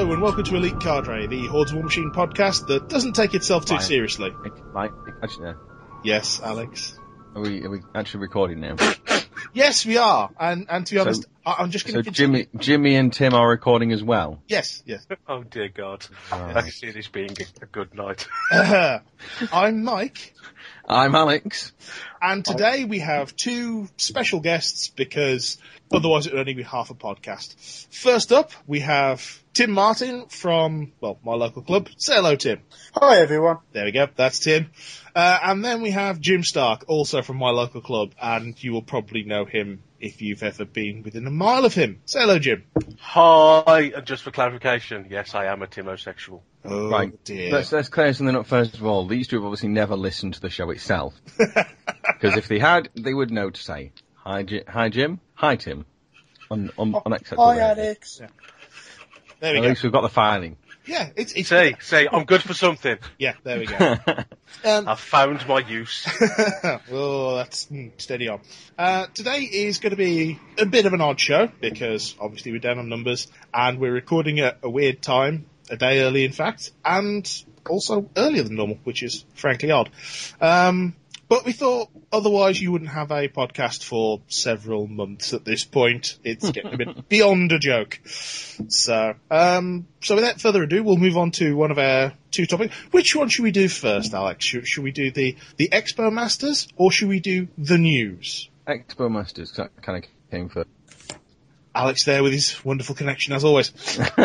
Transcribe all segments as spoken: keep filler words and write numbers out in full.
Hello and welcome to Elite Cadre, the Hordes of War Machine podcast that doesn't take itself too Mike. seriously. Mike, actually, no. Yes, Alex. Are we, are we actually recording now? Yes, we are. And and to be So- honest, I, I'm just going So to continue. Jimmy, Jimmy and Tim are recording as well. Yes, yes. Oh dear God. Right. I can see this being a, a good night. Uh, I'm Mike, I'm Alex. and today we have two special guests because otherwise it would only be half a podcast. First up, we have Tim Martin from, well, my local club. Say hello, Tim. Hi everyone. There we go. That's Tim. Uh, and then we have Jim Stark, also from my local club, and you will probably know him if you've ever been within a mile of him. Say hello, Jim. Hi, and just for clarification, yes, I am a Timosexual. Oh, Right. dear. Let's, let's clear something up first of all. These two have obviously never listened to the show itself. Because if they had, they would know to say, hi, Ji- hi Jim, hi Tim. Un, un, unacceptable. Hi behaviour. Alex. There we At go. least we've got the filing. Yeah, it's, it's Say, say, I'm good for something. Yeah, there we go. Um, I've found my use. oh, that's mm, steady on. Uh, today is going to be a bit of an odd show because obviously we're down on numbers and we're recording at a weird time, a day early in fact, and also earlier than normal, which is frankly odd. Um, but we thought otherwise you wouldn't have a podcast for several months at this point. It's getting a bit beyond a joke. So, um, so without further ado, we'll move on to one of our two topics. Which one should we do first, Alex? Should, should we do the, the Expo Masters or should we do the news? Expo Masters kind of came first. Alex there with his wonderful connection as always.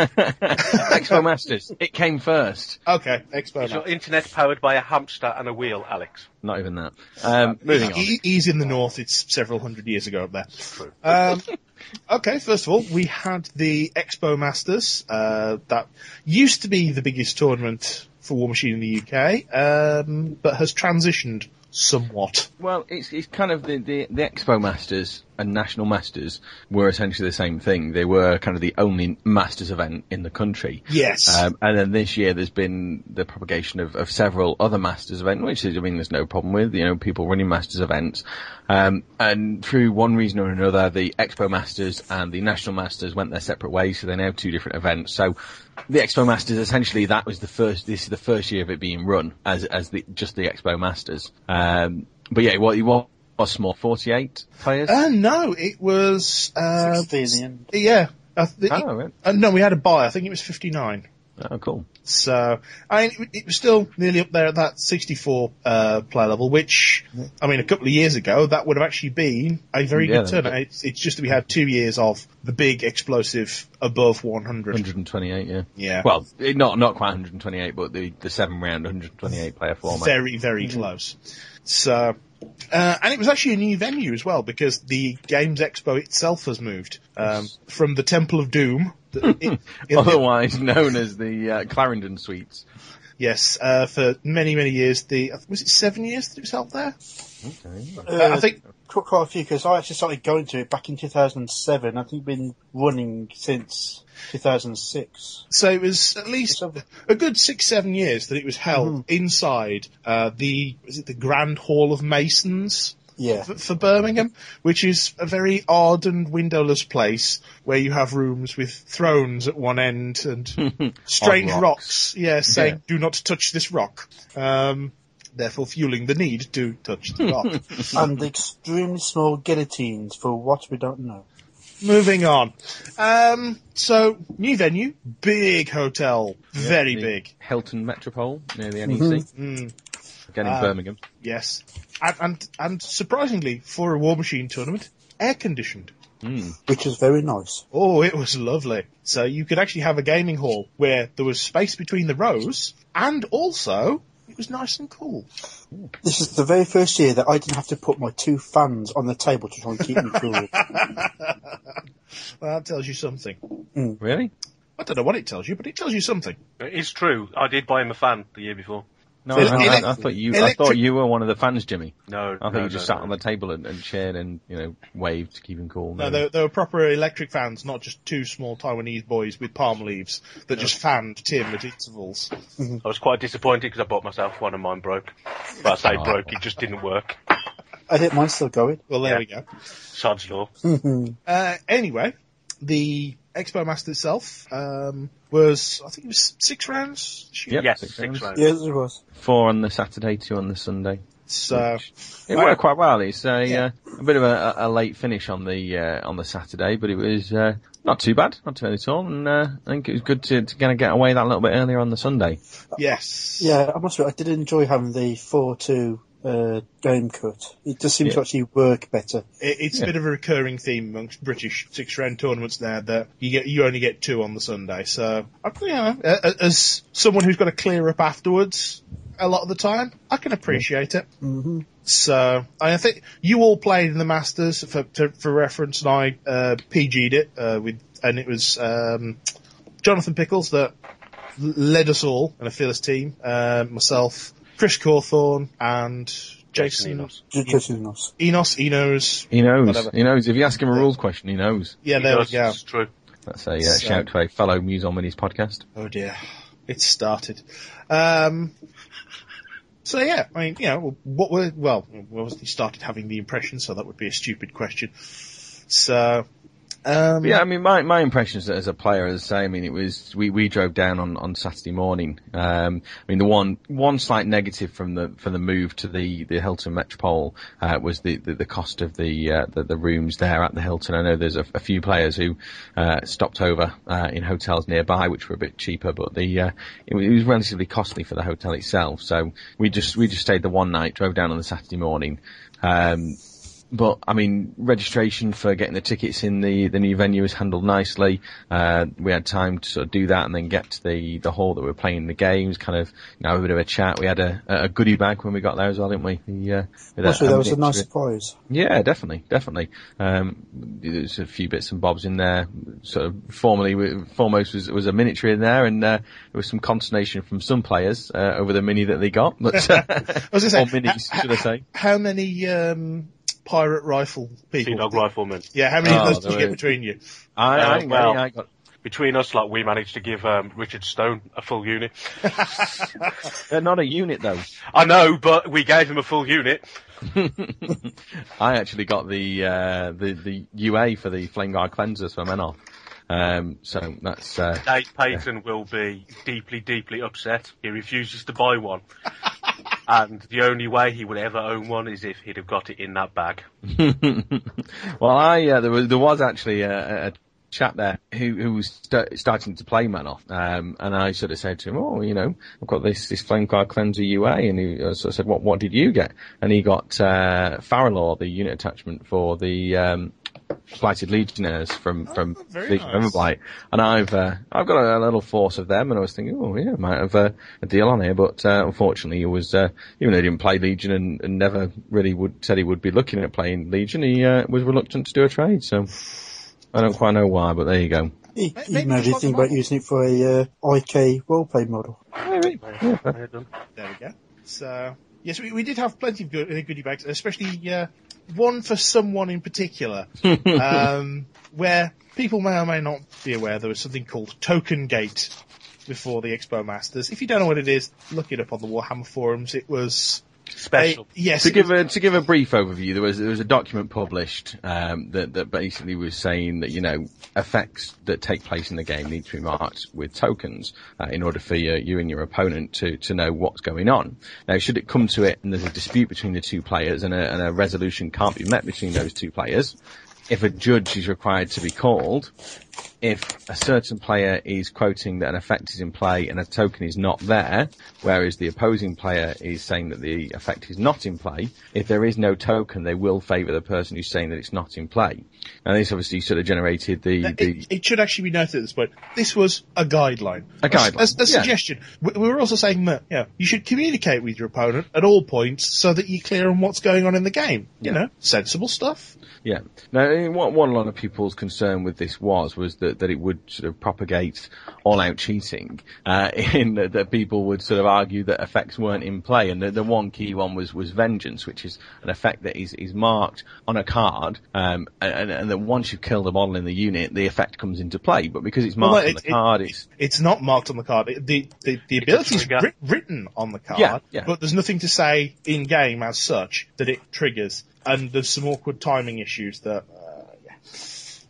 Expo Masters, it came first. Okay, Expo Is your Masters. internet powered by a hamster and a wheel, Alex? Not even that. Um, moving on. He, he's in the north. It's several hundred years ago up there. True. Um, okay, first of all, we had the Expo Masters. Uh, that used to be the biggest tournament for War Machine in the U K, um, but has transitioned somewhat. Well, it's it's kind of the, the, the Expo Masters and National Masters were essentially the same thing. They were kind of the only Masters event in the country. Yes. Um, and then this year there's been the propagation of, of several other Masters events, which is, I mean, there's no problem with, you know, people running Masters events. Um, and through one reason or another, the Expo Masters and the National Masters went their separate ways, so they're now two different events. So the Expo Masters, essentially, that was the first, this is the first year of it being run as, as the, just the Expo Masters. Um, but yeah, what, what was small, forty-eight players? Uh, no, it was... Uh, sixteen in yeah. I th- Oh, right. uh, no, we had a buy. I think it was fifty-nine. Oh, cool. So, I mean, it, it was still nearly up there at that sixty-four uh, player level, which, I mean, a couple of years ago, that would have actually been a very Yeah, good turnout. It's, it's just that we had two years of the big explosive above one hundred. one hundred twenty-eight, yeah. Yeah. Well, it, not not quite one hundred twenty-eight, but the the seven round one hundred twenty-eight player format. Very, very close. So, uh, and it was actually a new venue as well, because the Games Expo itself has moved um, from the Temple of Doom. the- it- it- Otherwise known as the uh, Clarendon Suites. yes, uh, for many, many years. The was it seven years that it was held there? Okay. Uh, I think quite, quite a few because I actually started going to it back in two thousand seven. I think been running since two thousand six. so. It was at least a good six, seven years that it was held inside uh, the is it the Grand Hall of Masons Yeah. for, for Birmingham, which is a very odd and windowless place where you have rooms with thrones at one end and strange Odd rocks. rocks. Yeah, saying Yeah. "Do not touch this rock." Um, therefore, fueling the need to touch the rock. And extremely small guillotines for what we don't know. Moving on. Um, so, new venue, big hotel, very The big. Hilton Metropole near the N E C. Mm, Again in Uh, Birmingham. yes. And, and, and surprisingly, for a War Machine tournament, air conditioned. Mm. Which is very nice. Oh, it was lovely. So you could actually have a gaming hall where there was space between the rows, and also it was nice and cool. This is the very first year that I didn't have to put my two fans on the table to try and keep me cool. Well, that tells you something. Really? I don't know what it tells you, but it tells you something. It is true. I did buy him a fan the year before. No, Ele- I, I, elec- I thought you. I electric- thought you were one of the fans, Jimmy. No, I thought no, you just no, sat no. on the table and, and cheered and you know waved to keep him cool. No, they, they were proper electric fans, not just two small Taiwanese boys with palm leaves that just fanned Tim at intervals. I was quite disappointed because I bought myself one and mine broke. But I say Oh. broke, it just didn't work. I didn't mind still going. Well, there Yeah. we go. Sod's law. Uh, anyway, the Expo Master itself um, was, I think it was six rounds. Yep, Yes, six six rounds. rounds. Yes, it was. Four on the Saturday, two on the Sunday. So It worked quite well. It's a, Yeah. uh, a bit of a, a late finish on the uh, on the Saturday, but it was uh, not too bad, not too bad at all. And uh, I think it was good to, to kind of get away that little bit earlier on the Sunday. yes, Yeah, I must admit, I did enjoy having the four two uh, game cut. It just seems Yeah. to actually work better. It, it's Yeah. a bit of a recurring theme amongst British six-round tournaments now that you get you only get two on the Sunday. So, I- you know, a- a- as someone who's got to clear up afterwards a lot of the time, I can appreciate it. hmm So, I think you all played in the Masters for to, for reference, and I uh, P G'd it uh, with, and it was um, Jonathan Pickles that l- led us all in a fearless team. Uh, myself, Chris Cawthorne, and Jason Enos. Just Enos. Enos. Enos. He knows. Whatever. He knows. If you ask him a rules question, he knows. Yeah, He there does, we go. It's true. That's a uh, So- shout to a fellow Muse on Minis podcast. Oh dear, it's started. Um, so yeah, I mean, you know, what were well, we obviously started having the impression, so that would be a stupid question. So, um, But yeah, I mean, my my impressions as a player, as I say, I mean, it was we, we drove down on, on Saturday morning. Um, I mean, the one one slight negative from the from the move to the, the Hilton Metropole uh, was the, the, the cost of the, uh, the the rooms there at the Hilton. I know there's a, a few players who uh, stopped over uh, in hotels nearby, which were a bit cheaper, but the uh, it, was, it was relatively costly for the hotel itself. So we just we just stayed the one night, drove down on the Saturday morning. Um, But, I mean, registration for getting the tickets in the, the new venue was handled nicely. Uh, we had time to sort of do that and then get to the, the hall that we were playing the games, kind of, you know, have a bit of a chat. We had a, a goodie bag when we got there as well, didn't we? The, uh, with Also, that was a mixture nice of- surprise. Yeah, definitely, definitely. Um, there's a few bits and bobs in there. Sort of formally, foremost was, was a miniature in there, and uh, there was some consternation from some players uh, over the mini that they got. But uh, I was gonna say, or minis, ha- should I say? how many um, pirate rifle people? Sea Dog Riflemen. Yeah, how many Oh, of those did there you get were- between you? I, Uh, I, well- I got. Between us, like, we managed to give um, Richard Stone a full unit. They're not a unit though. I know, but we gave him a full unit. I actually got the uh, the the U A for the Flame Guard cleansers for Menoth. Um, so that's uh, Dave Payton will be deeply, deeply upset. He refuses to buy one. And the only way he would ever own one is if he'd have got it in that bag. well, I uh, there was there was actually a, a chap there who who was st- starting to play Manoff, um, and I sort of said to him, "Oh, you know, I've got this this Flame Guard Cleanser U A," and he uh, sort of said, "What what did you get?" And he got uh, Farrelaw, the unit attachment for the um, Blighted Legionnaires from from Oh, very Legion of nice. Everblight, and I've uh, I've got a, a little force of them, and I was thinking, oh yeah, might have uh, a deal on here, but uh, unfortunately, he was uh, even though he didn't play Legion and, and never really would said he would be looking at playing Legion, he uh, was reluctant to do a trade. So I don't quite know why, but there you go. He, Maybe he it's maybe like think a about model. using it for a uh, I K roleplay model. Maybe. Yeah. Well done. There we go. So, yes, we, we did have plenty of good, uh, goodie bags, especially uh, one for someone in particular, um, where people may or may not be aware there was something called Token Gate before the Expo Masters. If you don't know what it is, look it up on the Warhammer forums. It was Special. a- yes, To it give was- a to give a brief overview, there was there was a document published um, that that basically was saying that you know effects that take place in the game need to be marked with tokens uh, in order for you, you and your opponent to to know what's going on. Now, should it come to it and there's a dispute between the two players and a, and a resolution can't be met between those two players, if a judge is required to be called, if a certain player is quoting that an effect is in play and a token is not there, whereas the opposing player is saying that the effect is not in play, if there is no token, they will favour the person who's saying that it's not in play. And this obviously sort of generated the... It, the it should actually be noted at this point. This was a guideline. A guideline, A, a, a yeah. suggestion. We, we were also saying that, you know, you should communicate with your opponent at all points so that you're clear on what's going on in the game. You know, sensible stuff. Yeah. Now, I mean, what, what a lot of people's concern with this was, was that, that it would sort of propagate all-out cheating, uh, in that, that people would sort of argue that effects weren't in play. And the, the one key one was, was Vengeance, which is an effect that is, is marked on a card, um, and, and that once you've killed a model in the unit, the effect comes into play. But because it's marked Well, no, on it- the card, it's... It's not marked on the card. It- The the, the ability is trigger. writ, written on the card, Yeah, yeah. but there's nothing to say in game as such that it triggers. And there's some awkward timing issues that. Uh, yeah.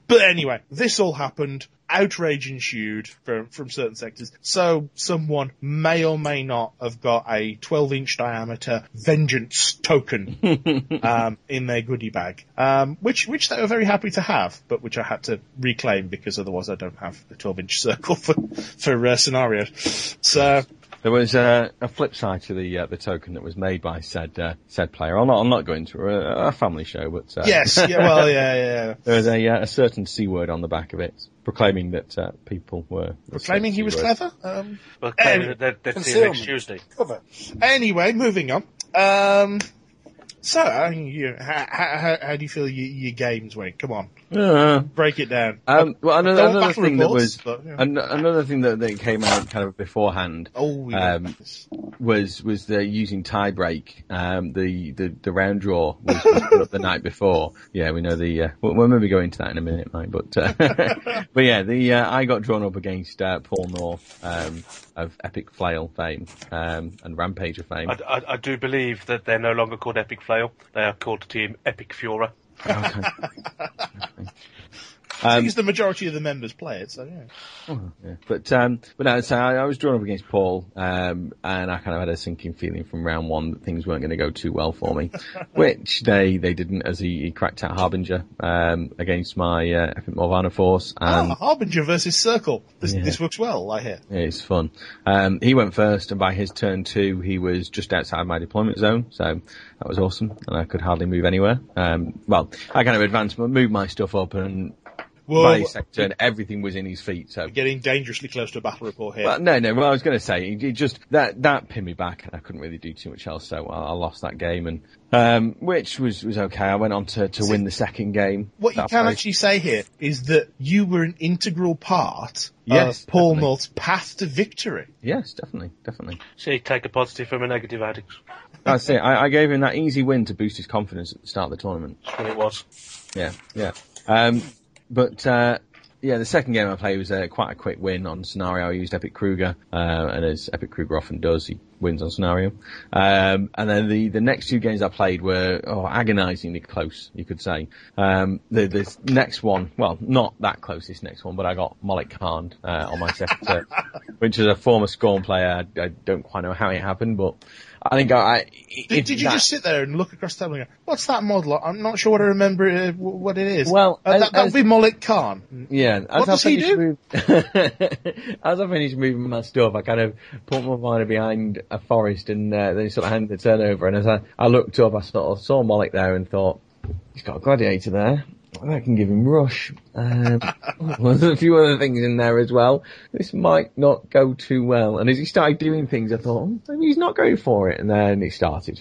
But anyway, this all happened. Outrage ensued from, from certain sectors. So someone may or may not have got a twelve inch diameter vengeance token um, in their goodie bag, um, which which they were very happy to have, but which I had to reclaim because otherwise I don't have the twelve inch circle for for uh, scenarios. So. There was uh, a flip side to the uh, the token that was made by said uh, said player. I'm not I'm not going to a, a family show, but uh, yes, yeah, well, yeah, yeah. There was a, uh, a certain C word on the back of it, proclaiming that uh, people were proclaiming he was clever. Um, well, claiming that they'd see you next Tuesday. Cover. Anyway, moving on. Um, so, uh, you, how, how, how do you feel your, your games went? Come on. Uh, Break it down. Um, well, another, Don't another battle thing reports, that was but, yeah. an, another thing that, that came out kind of beforehand Oh, yeah. um, was was the using tie break. Um, the, the the round draw was, was put up the night before. Yeah, we know the. Uh, we'll, we'll maybe go into that in a minute, Mike. But uh, but yeah, the uh, I got drawn up against uh, Paul North um, of Epic Flail fame um, and Rampager fame. I, I, I do believe that they're no longer called Epic Flail. They are called Team Epic Fura. Okay. I think Um, it's the majority of the members play it, so yeah. Oh, yeah. But um, but no, so I, I was drawn up against Paul, um, and I kind of had a sinking feeling from round one that things weren't going to go too well for me, which they, they didn't, as he, he cracked out Harbinger um, against my uh, Epic Morvana force. And Ah, Harbinger versus Circle. This, Yeah. this works well, I hear. it's fun. Um, he went first, and by his turn two, he was just outside my deployment zone, so that was awesome, and I could hardly move anywhere. Um, well, I kind of advanced, moved my stuff up, and Whoa, by his second turn, everything was in his feet. So getting dangerously close to a battle report here. Well, no, no. Well, I was going to say, it just that that pinned me back, and I couldn't really do too much else. So I, I lost that game, and um, which was was okay. I went on to, to win the second game. What you That can played- actually say here is that you were an integral part Yes, of Paul definitely. North's path to victory. Yes, definitely, definitely. See, take a positive from a negative, addict. That's it. I, I gave him that easy win to boost his confidence at the start of the tournament. That's what it was. Yeah, yeah. Um, but uh, yeah, the second game I played was uh, quite a quick win on scenario. I used Epic Kruger, uh, and as Epic Kruger often does, he wins on scenario. Um, and then the, the next two games I played were oh, agonisingly close, you could say. Um, the, the next one, well, not that close, this next one, but I got Malik Khan uh, on my second turn, which is a former Scorn player. I, I don't quite know how it happened, but I think I... I Did, did you that, just sit there and look across the table and go, what's that model? I'm not sure what I remember uh, what it is. Well, uh, that, as- that would as- be Malik Khan. Yeah, as What I does he finished do? move- as I finished moving my stuff, I kind of put my mind behind a forest and uh, then sort of handed the turn over. And as I, I looked up, I sort of saw Malik there and thought, he's got a gladiator there. I can give him rush. Um, there's a few other things in there as well. This might not go too well. And as he started doing things, I thought, oh, maybe he's not going for it. And then it started.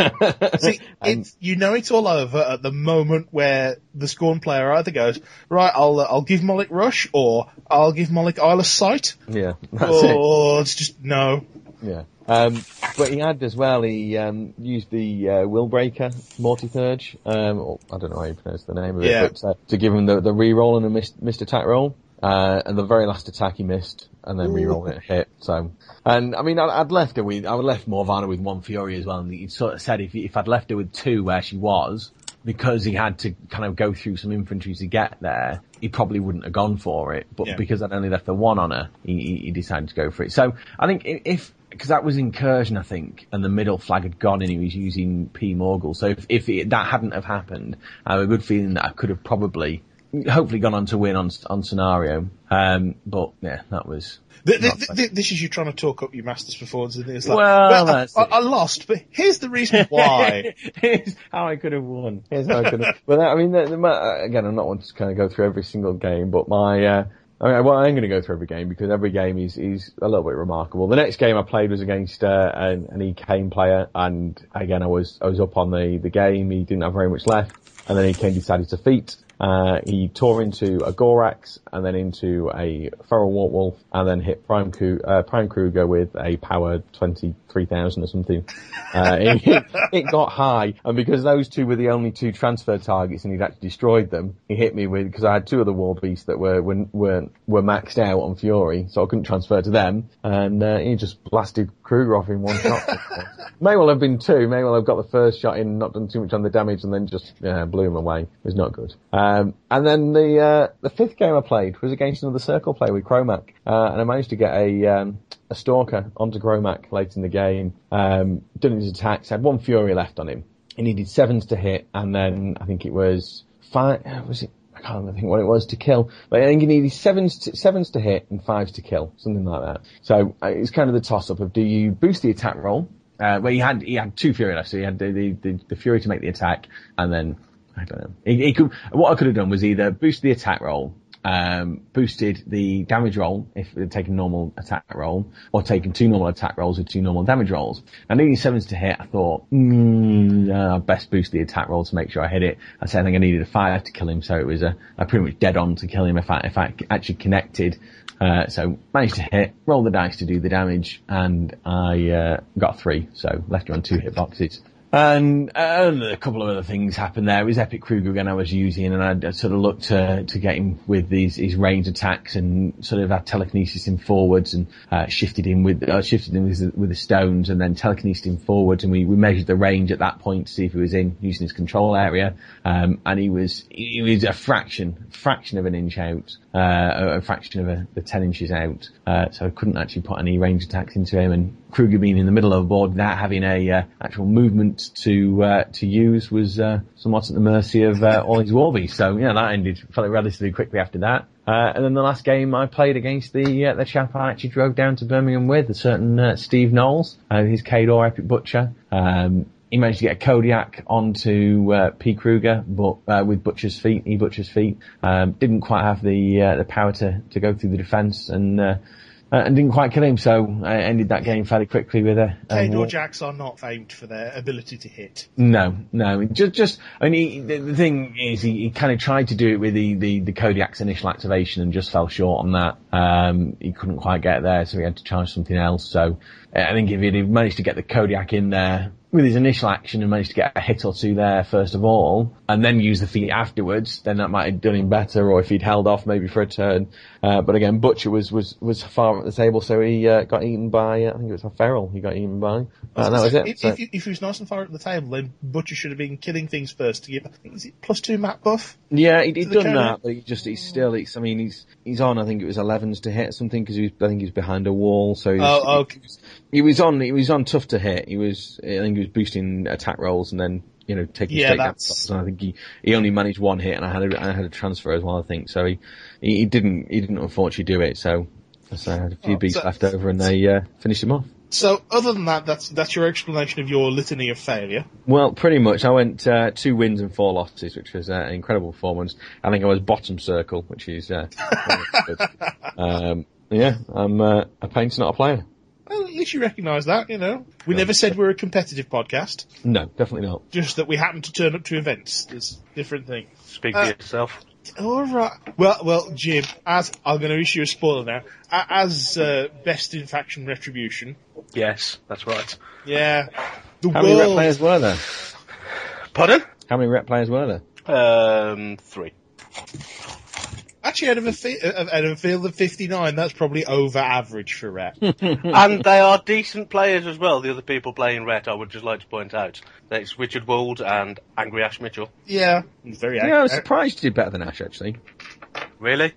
See, And- it's, you know it's all over at the moment where the Scorn player either goes, right, I'll uh, I'll give Malik rush, or I'll give Malik eyeless sight, yeah, that's it. or it's just no. Yeah. Um, but he had as well, he um, used the uh, Willbreaker Morty-Purge, um, or, I don't know how you pronounce the name of it, Yeah. but uh, to give him the, the re-roll and a missed, missed attack roll. Uh, and the very last attack he missed, and then re-roll it hit. So, and I mean, I, I'd left her with, I would left Morvana with one Fury as well, and he sort of said if if I'd left her with two where she was, because he had to kind of go through some infantry to get there, he probably wouldn't have gone for it. But Yeah. because I'd only left the one on her, he, he, he decided to go for it. So I think i- if, because that was incursion, I think, and the middle flag had gone and he was using P Morgul. So if, if it, that hadn't have happened, I have a good feeling that I could have probably, hopefully gone on to win on on scenario. Um, but yeah, that was. Th- th- not th- bad. th- this is you trying to talk up your Masters performance, and it's like, Well, I, that's I, it. I lost, but here's the reason why. Here's how I could have won. Here's how I could have. But I mean, the, the, my, again, I'm not wanting to kind of go through every single game, but my. Uh, I mean, well, I'm going to go through every game because every game is, is a little bit remarkable. The next game I played was against uh, an, an E Kane player, and again, I was I was up on the, the game. He didn't have very much left, and then E Kane decided to feat. Uh, he tore into a Gorax and then into a Feral Wartwolf and then hit Prime, Ku- uh, Prime Kruger with a power twenty-three thousand or something. Uh, it, it got high, and because those two were the only two transfer targets and he'd actually destroyed them, he hit me with, because I had two other War Beasts that were, were, were, were maxed out on Fury, so I couldn't transfer to them, and uh, he just blasted Kruger off in one shot. May well have been two. May well have got the first shot in, not done too much on the damage, and then just yeah, blew him away. It was not good. Um, and then the uh, the fifth game I played was against another circle player with Chromac, uh, and I managed to get a um, a Stalker onto Chromac late in the game. Um, done his attacks. Had one Fury left on him. He needed sevens to hit, and then I think it was five. Was it? I can't remember think what it was to kill, but I think he needed sevens to, sevens to hit and fives to kill, something like that. So uh, it's kind of the toss-up of do you boost the attack roll? Uh, well, he had he had two Fury left, so he had the the, the, the Fury to make the attack, and then I don't know. He, he could. What I could have done was either boost the attack roll, um, boosted the damage roll if they'd taken normal attack roll, or taken two normal attack rolls with two normal damage rolls. And needing sevens to hit, I thought, mm, uh, best boost the attack roll to make sure I hit it. I said I think I needed a five to kill him, so it was a, a pretty much dead on to kill him if I if I actually connected. Uh, so managed to hit, roll the dice to do the damage, and I uh, got three, so left her on two hitboxes. And, uh, and a couple of other things happened there. It was Epic Kruger again I was using, and I, I sort of looked to, to get him with these, his range attacks and sort of had telekinesis him forwards and, uh, shifted him with, uh, shifted him with, with the stones and then telekinesed him forwards, and we, we measured the range at that point to see if he was in using his control area. Um, and he was, he was a fraction, fraction of an inch out, uh, a fraction of a, the ten inches out. Uh, so I couldn't actually put any range attacks into him, and Kruger being in the middle of the board without having a, uh, actual movement to uh, to use was uh, somewhat at the mercy of uh, all his Warbies. So yeah, that ended fairly relatively quickly after that. Uh, and then the last game I played against the uh, the chap I actually drove down to Birmingham with, a certain uh, Steve Knowles, uh, his Khador Epic Butcher. Um, he managed to get a Kodiak onto uh, P. Kruger, but uh, with Butcher's feet, E. Butcher's feet, um, didn't quite have the uh, the power to to go through the defence, and uh, Uh, and didn't quite kill him, so I ended that game fairly quickly with a... a Khador Jacks are not famed for their ability to hit. No, no. Just, just, I mean, he, the, the thing is, he, he kind of tried to do it with the, the, the Kodiak's initial activation and just fell short on that. Um, he couldn't quite get there, so he had to charge something else. So I think if he'd managed to get the Kodiak in there with his initial action and managed to get a hit or two there first of all, and then use the feat afterwards, then that might have done him better, or if he'd held off maybe for a turn. Uh, but again, Butcher was, was, was far up the table, so he, uh, got eaten by, uh, I think it was a Feral he got eaten by. Uh, that was it. If, so. if, if he was nice and far up the table, then Butcher should have been killing things first to give, I think, is it plus two map buff? Yeah, he'd, he'd done Kodiak? that, but he just, he's still, he's, I mean, he's, he's on, I think it was elevens to hit something, because he was, I think he was behind a wall, so he was, Oh, okay. he, was, he was on, he was on tough to hit. He was, I think he was boosting attack rolls and then, you know, taking Yeah, straight down that's- shots. And I think he, he only managed one hit, and I had a, I had a transfer as well, I think. So he, he, he didn't, he didn't unfortunately do it. So, so I had a few Oh, beats so- left over, and they uh, finished him off. So, other than that, that's that's your explanation of your litany of failure. Well, pretty much. I went uh, two wins and four losses, which was uh, an incredible performance. I think I was bottom circle, which is uh, good. Um, yeah, I'm uh, a pain to not a player. Well, at least you recognise that, you know. We never said we're a competitive podcast, No, definitely not. just that we happen to turn up to events. There's different things. Speak Uh, for yourself. All right. Well, well, Jim, as I'm going to issue a spoiler now, a- as uh, best in faction retribution, Yes, that's right. yeah, the How many rep world. players were there? Pardon? How many rep players were there? Um, three. Actually, out of a fi- uh, out of a field of fifty-nine, that's probably over average for rep. And they are decent players as well, the other people playing Ret, I would just like to point out. It's Richard Wold and Angry Ash Mitchell. Yeah, very. Yeah, I was ac- surprised you did better than Ash, actually. Really?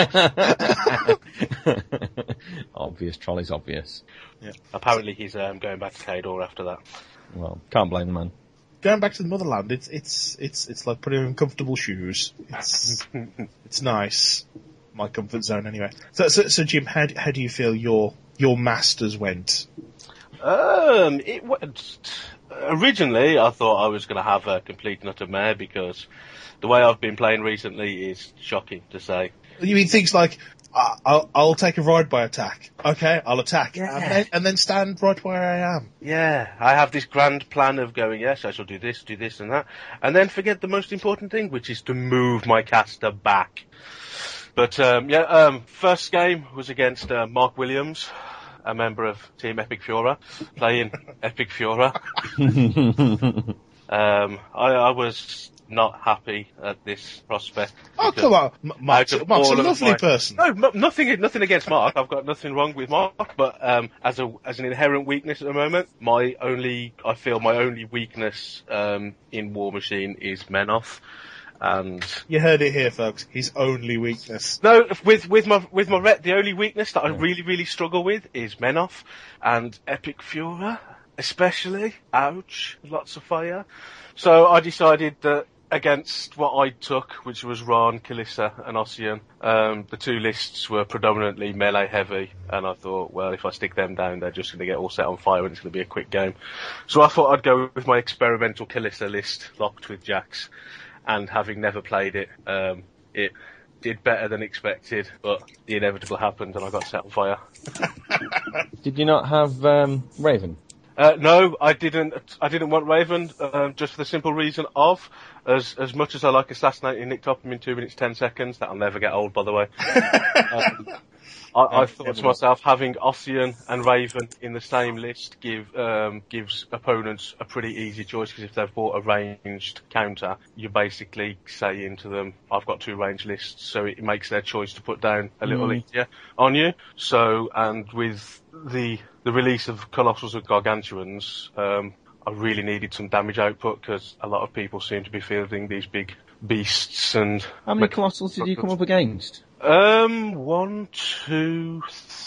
Obvious, Trolley's obvious. Apparently he's um, going back to Khador after that. Well, can't blame the man. Going back to the motherland, it's it's it's it's like putting on comfortable shoes. It's it's nice. My comfort zone, anyway. So, so, so Jim, how how do you feel your your masters went? Um, it went, originally I thought I was going to have a complete and utter mare because the way I've been playing recently is shocking to say. You mean things like, uh, I'll I'll take a ride by attack. Okay, I'll attack, Yeah. and, then, and then stand right where I am. Yeah, I have this grand plan of going, yes, I shall do this, do this and that, and then forget the most important thing, which is to move my caster back. But, um, yeah, um, first game was against uh, Mark Williams, a member of Team Epic Fiora, playing Epic Fiora. um, I, I was not happy at this prospect. Oh, come on. M- Mark's, Out of Mark's a all of lovely my- person. No, m- nothing, nothing against Mark. I've got nothing wrong with Mark, but um, as a as an inherent weakness at the moment, my only, I feel my only weakness um, in War Machine is Menoth. And You heard it here, folks. His only weakness. no, with with my with my ret, the only weakness that I really really struggle with is Menoth and Epic Fuhrer, especially. Ouch, lots of fire. So I decided that against what I took, which was Ron, Kalissa, and Ossian, um, the two lists were predominantly melee heavy, and I thought, well, if I stick them down, they're just going to get all set on fire, and it's going to be a quick game. So I thought I'd go with my experimental Kalissa list, locked with Jax. And having never played it, um, it did better than expected, but the inevitable happened and I got set on fire. Did you not have um, Raven? Uh, no, I didn't. I didn't want Raven, um, just for the simple reason of, as as much as I like assassinating Nick Topham in two minutes ten seconds, that'll never get old, by the way. um, I, I thought to myself, having Ossian and Raven in the same list give um, gives opponents a pretty easy choice, because if they've bought a ranged counter, you're basically saying to them, I've got two ranged lists, so it makes their choice to put down a little Mm. easier on you. So, and with the the release of Colossals and Gargantuans, um, I really needed some damage output, because a lot of people seem to be fielding these big beasts and... How many Colossals did you come up against? Um, one, two,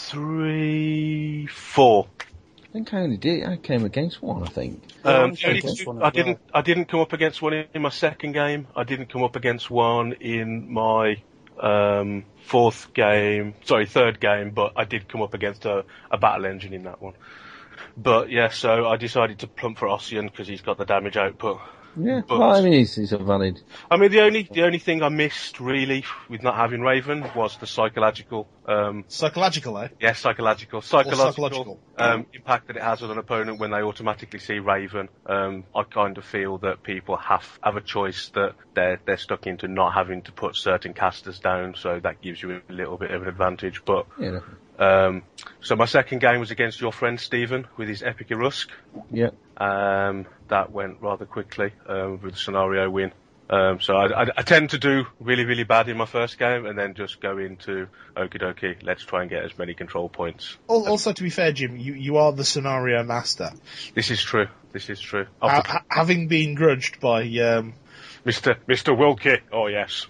three, four. I think I only did. I came against one, I think. Um, Yeah, I the only came against two- one as I didn't. I didn't come up against one in my second game. I didn't come up against one in my um, fourth game. Sorry, third game. But I did come up against a, a battle engine in that one. But yeah, so I decided to plump for Ossian because he's got the damage output. Yeah, But- well, I mean, he's, he's a valid. I mean, the only the only thing I missed really with not having Raven was the psychological. Um, Psychological, eh? Yeah, psychological. Psychological, psychological. Um, impact that it has on an opponent when they automatically see Raven. Um, I kind of feel that people have have a choice that they're they're stuck into not having to put certain casters down, so that gives you a little bit of an advantage. But Yeah, definitely. um, so my second game was against your friend Stephen with his Epic Erusk. Yeah. Um, that went rather quickly um, with a scenario win. Um, so I, I, I tend to do really, really bad in my first game and then just go into okie dokie, let's try and get as many control points. Al- Also, to be fair, Jim, you, you are the scenario master. This is true. This is true. Ha- ha- having been grudged by, um, Mister Mister Wilkie. Oh yes.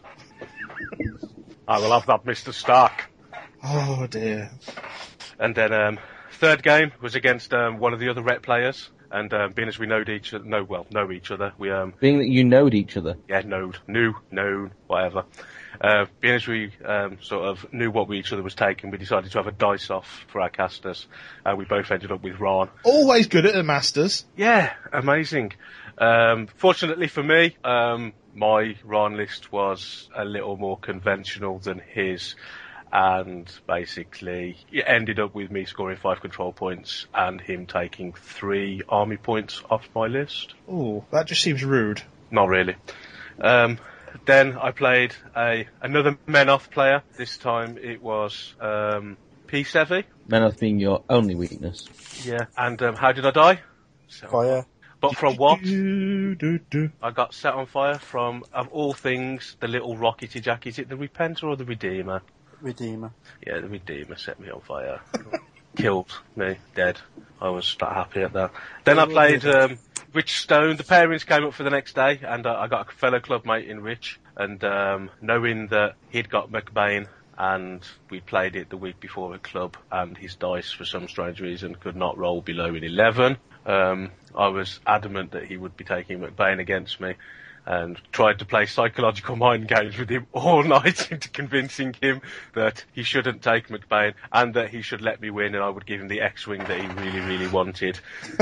I will have that Mister Stark. oh dear. And then um, third game was against um, one of the other rep players. And um, being as we knowed each other, know well, know each other, we um, Being that you knowed each other. yeah, knowed, knew, known, whatever. Uh, being as we um, sort of knew what we each other was taking, we decided to have a dice off for our casters. Uh, we both ended up with Ron. Always good at the masters. Yeah, amazing. Um, fortunately for me, um, my Ron list was a little more conventional than his. And basically, it ended up with me scoring five control points and him taking three army points off my list. Ooh, that just seems rude. Not really. Um, then I played a another Menoth player. This time it was um, P seven. Menoth being your only weakness. Yeah. And um, how did I die? Set on Fire. But from what? Do, do, do. I got set on fire from, of all things, the little rockety jack. Is it the Repenter or the Redeemer? Redeemer. Yeah, the Redeemer set me on fire. Killed me, dead. I was not happy at that. Then I played um, Rich Stone. The pairings came up for the next day, and uh, I got a fellow club mate in Rich. And um, knowing that he'd got McBain, and we played it the week before at club, and his dice, for some strange reason, could not roll below an eleven, um, I was adamant that he would be taking McBain against me. And tried to play psychological mind games with him all night into convincing him that he shouldn't take McBain and that he should let me win and I would give him the X-Wing that he really, really wanted. uh,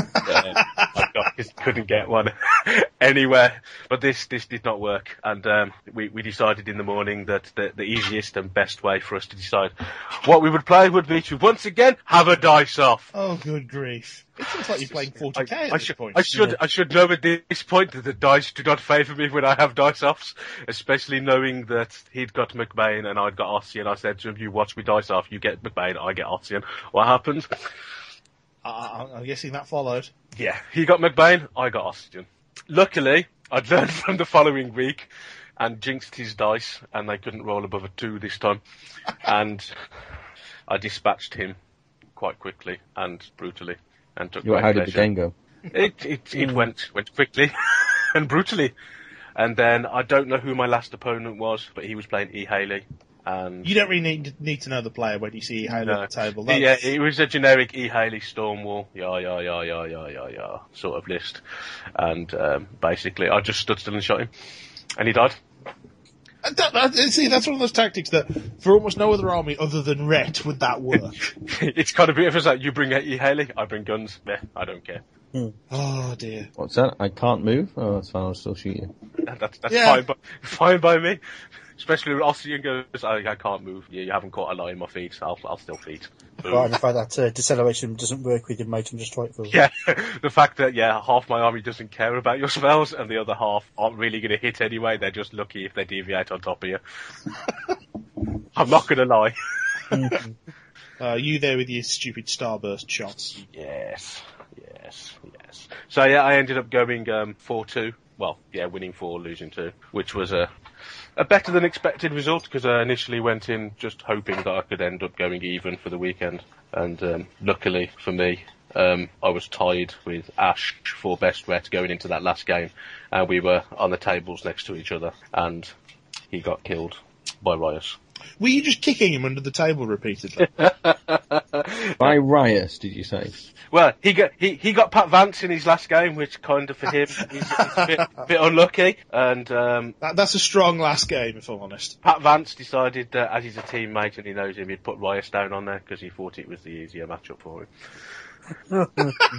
I got, just couldn't get one anywhere. But this, this did not work. And um, we, we decided in the morning that the, the easiest and best way for us to decide what we would play would be to once again have a dice off. Oh, good grief. It seems like you're playing forty K I, at I this should, point. I should, Yeah. I should know at this point that the dice do not favour me when I have dice offs, especially knowing that he'd got McBain and I'd got Ossian. I said to him, "You watch me dice off. You get McBain, I get Ossian." What happened? I- I- I'm guessing that followed. Yeah, he got McBain, I got Ossian. Luckily, I'd learned from the following week and jinxed his dice, and they couldn't roll above a two this time. And I dispatched him quite quickly and brutally, and took You know, great how did the pleasure. game go? It it, it went went quickly and brutally, and then I don't know who my last opponent was, but he was playing E. Haley, and You don't really need, need to know the player when you see Haley no. at the table. yeah, That's- it was a generic E. Haley Stormwall, yeah, yeah, yeah, yeah, yeah, yeah, yeah, sort of list, and um, basically I just stood still and shot him, and he died. Uh, that- that- see, that's one of those tactics that, for almost no other army other than Ret, would that work. It's kind of a bit of a like, you bring out E. Haley, I bring guns. Meh, I don't care. Oh dear. What's that? I can't move? Oh, that's fine, I'll still shoot you. That's, that's Yeah. fine, by, fine by me. Especially when Ossian goes, I, I can't move. You, you haven't caught a lie in my feet, so I'll, I'll still feet. Boom. Right, and the fact that uh, deceleration doesn't work with your mate and just strike forward. Yeah, the fact that, yeah, half my army doesn't care about your spells, and the other half aren't really going to hit anyway, they're just lucky if they deviate on top of you. I'm not going to lie. Uh, you there with your stupid starburst shots. Yes, yes, yes. So yeah, I ended up going um, four two. Well, yeah, winning four, losing two, which was a a better than expected result because I initially went in just hoping that I could end up going even for the weekend, and um, luckily for me, um, I was tied with Ash for best ret going into that last game, and we were on the tables next to each other, and he got killed by Riot. Were you just kicking him under the table repeatedly? By Riot, did you say? Well, he got he, he got Pat Vance in his last game, which kind of for him is, is a bit, bit unlucky. And um, that, that's a strong last game, if I'm honest. Pat Vance decided that as he's a teammate and he knows him, he'd put Riot down on there because he thought it was the easier matchup for him.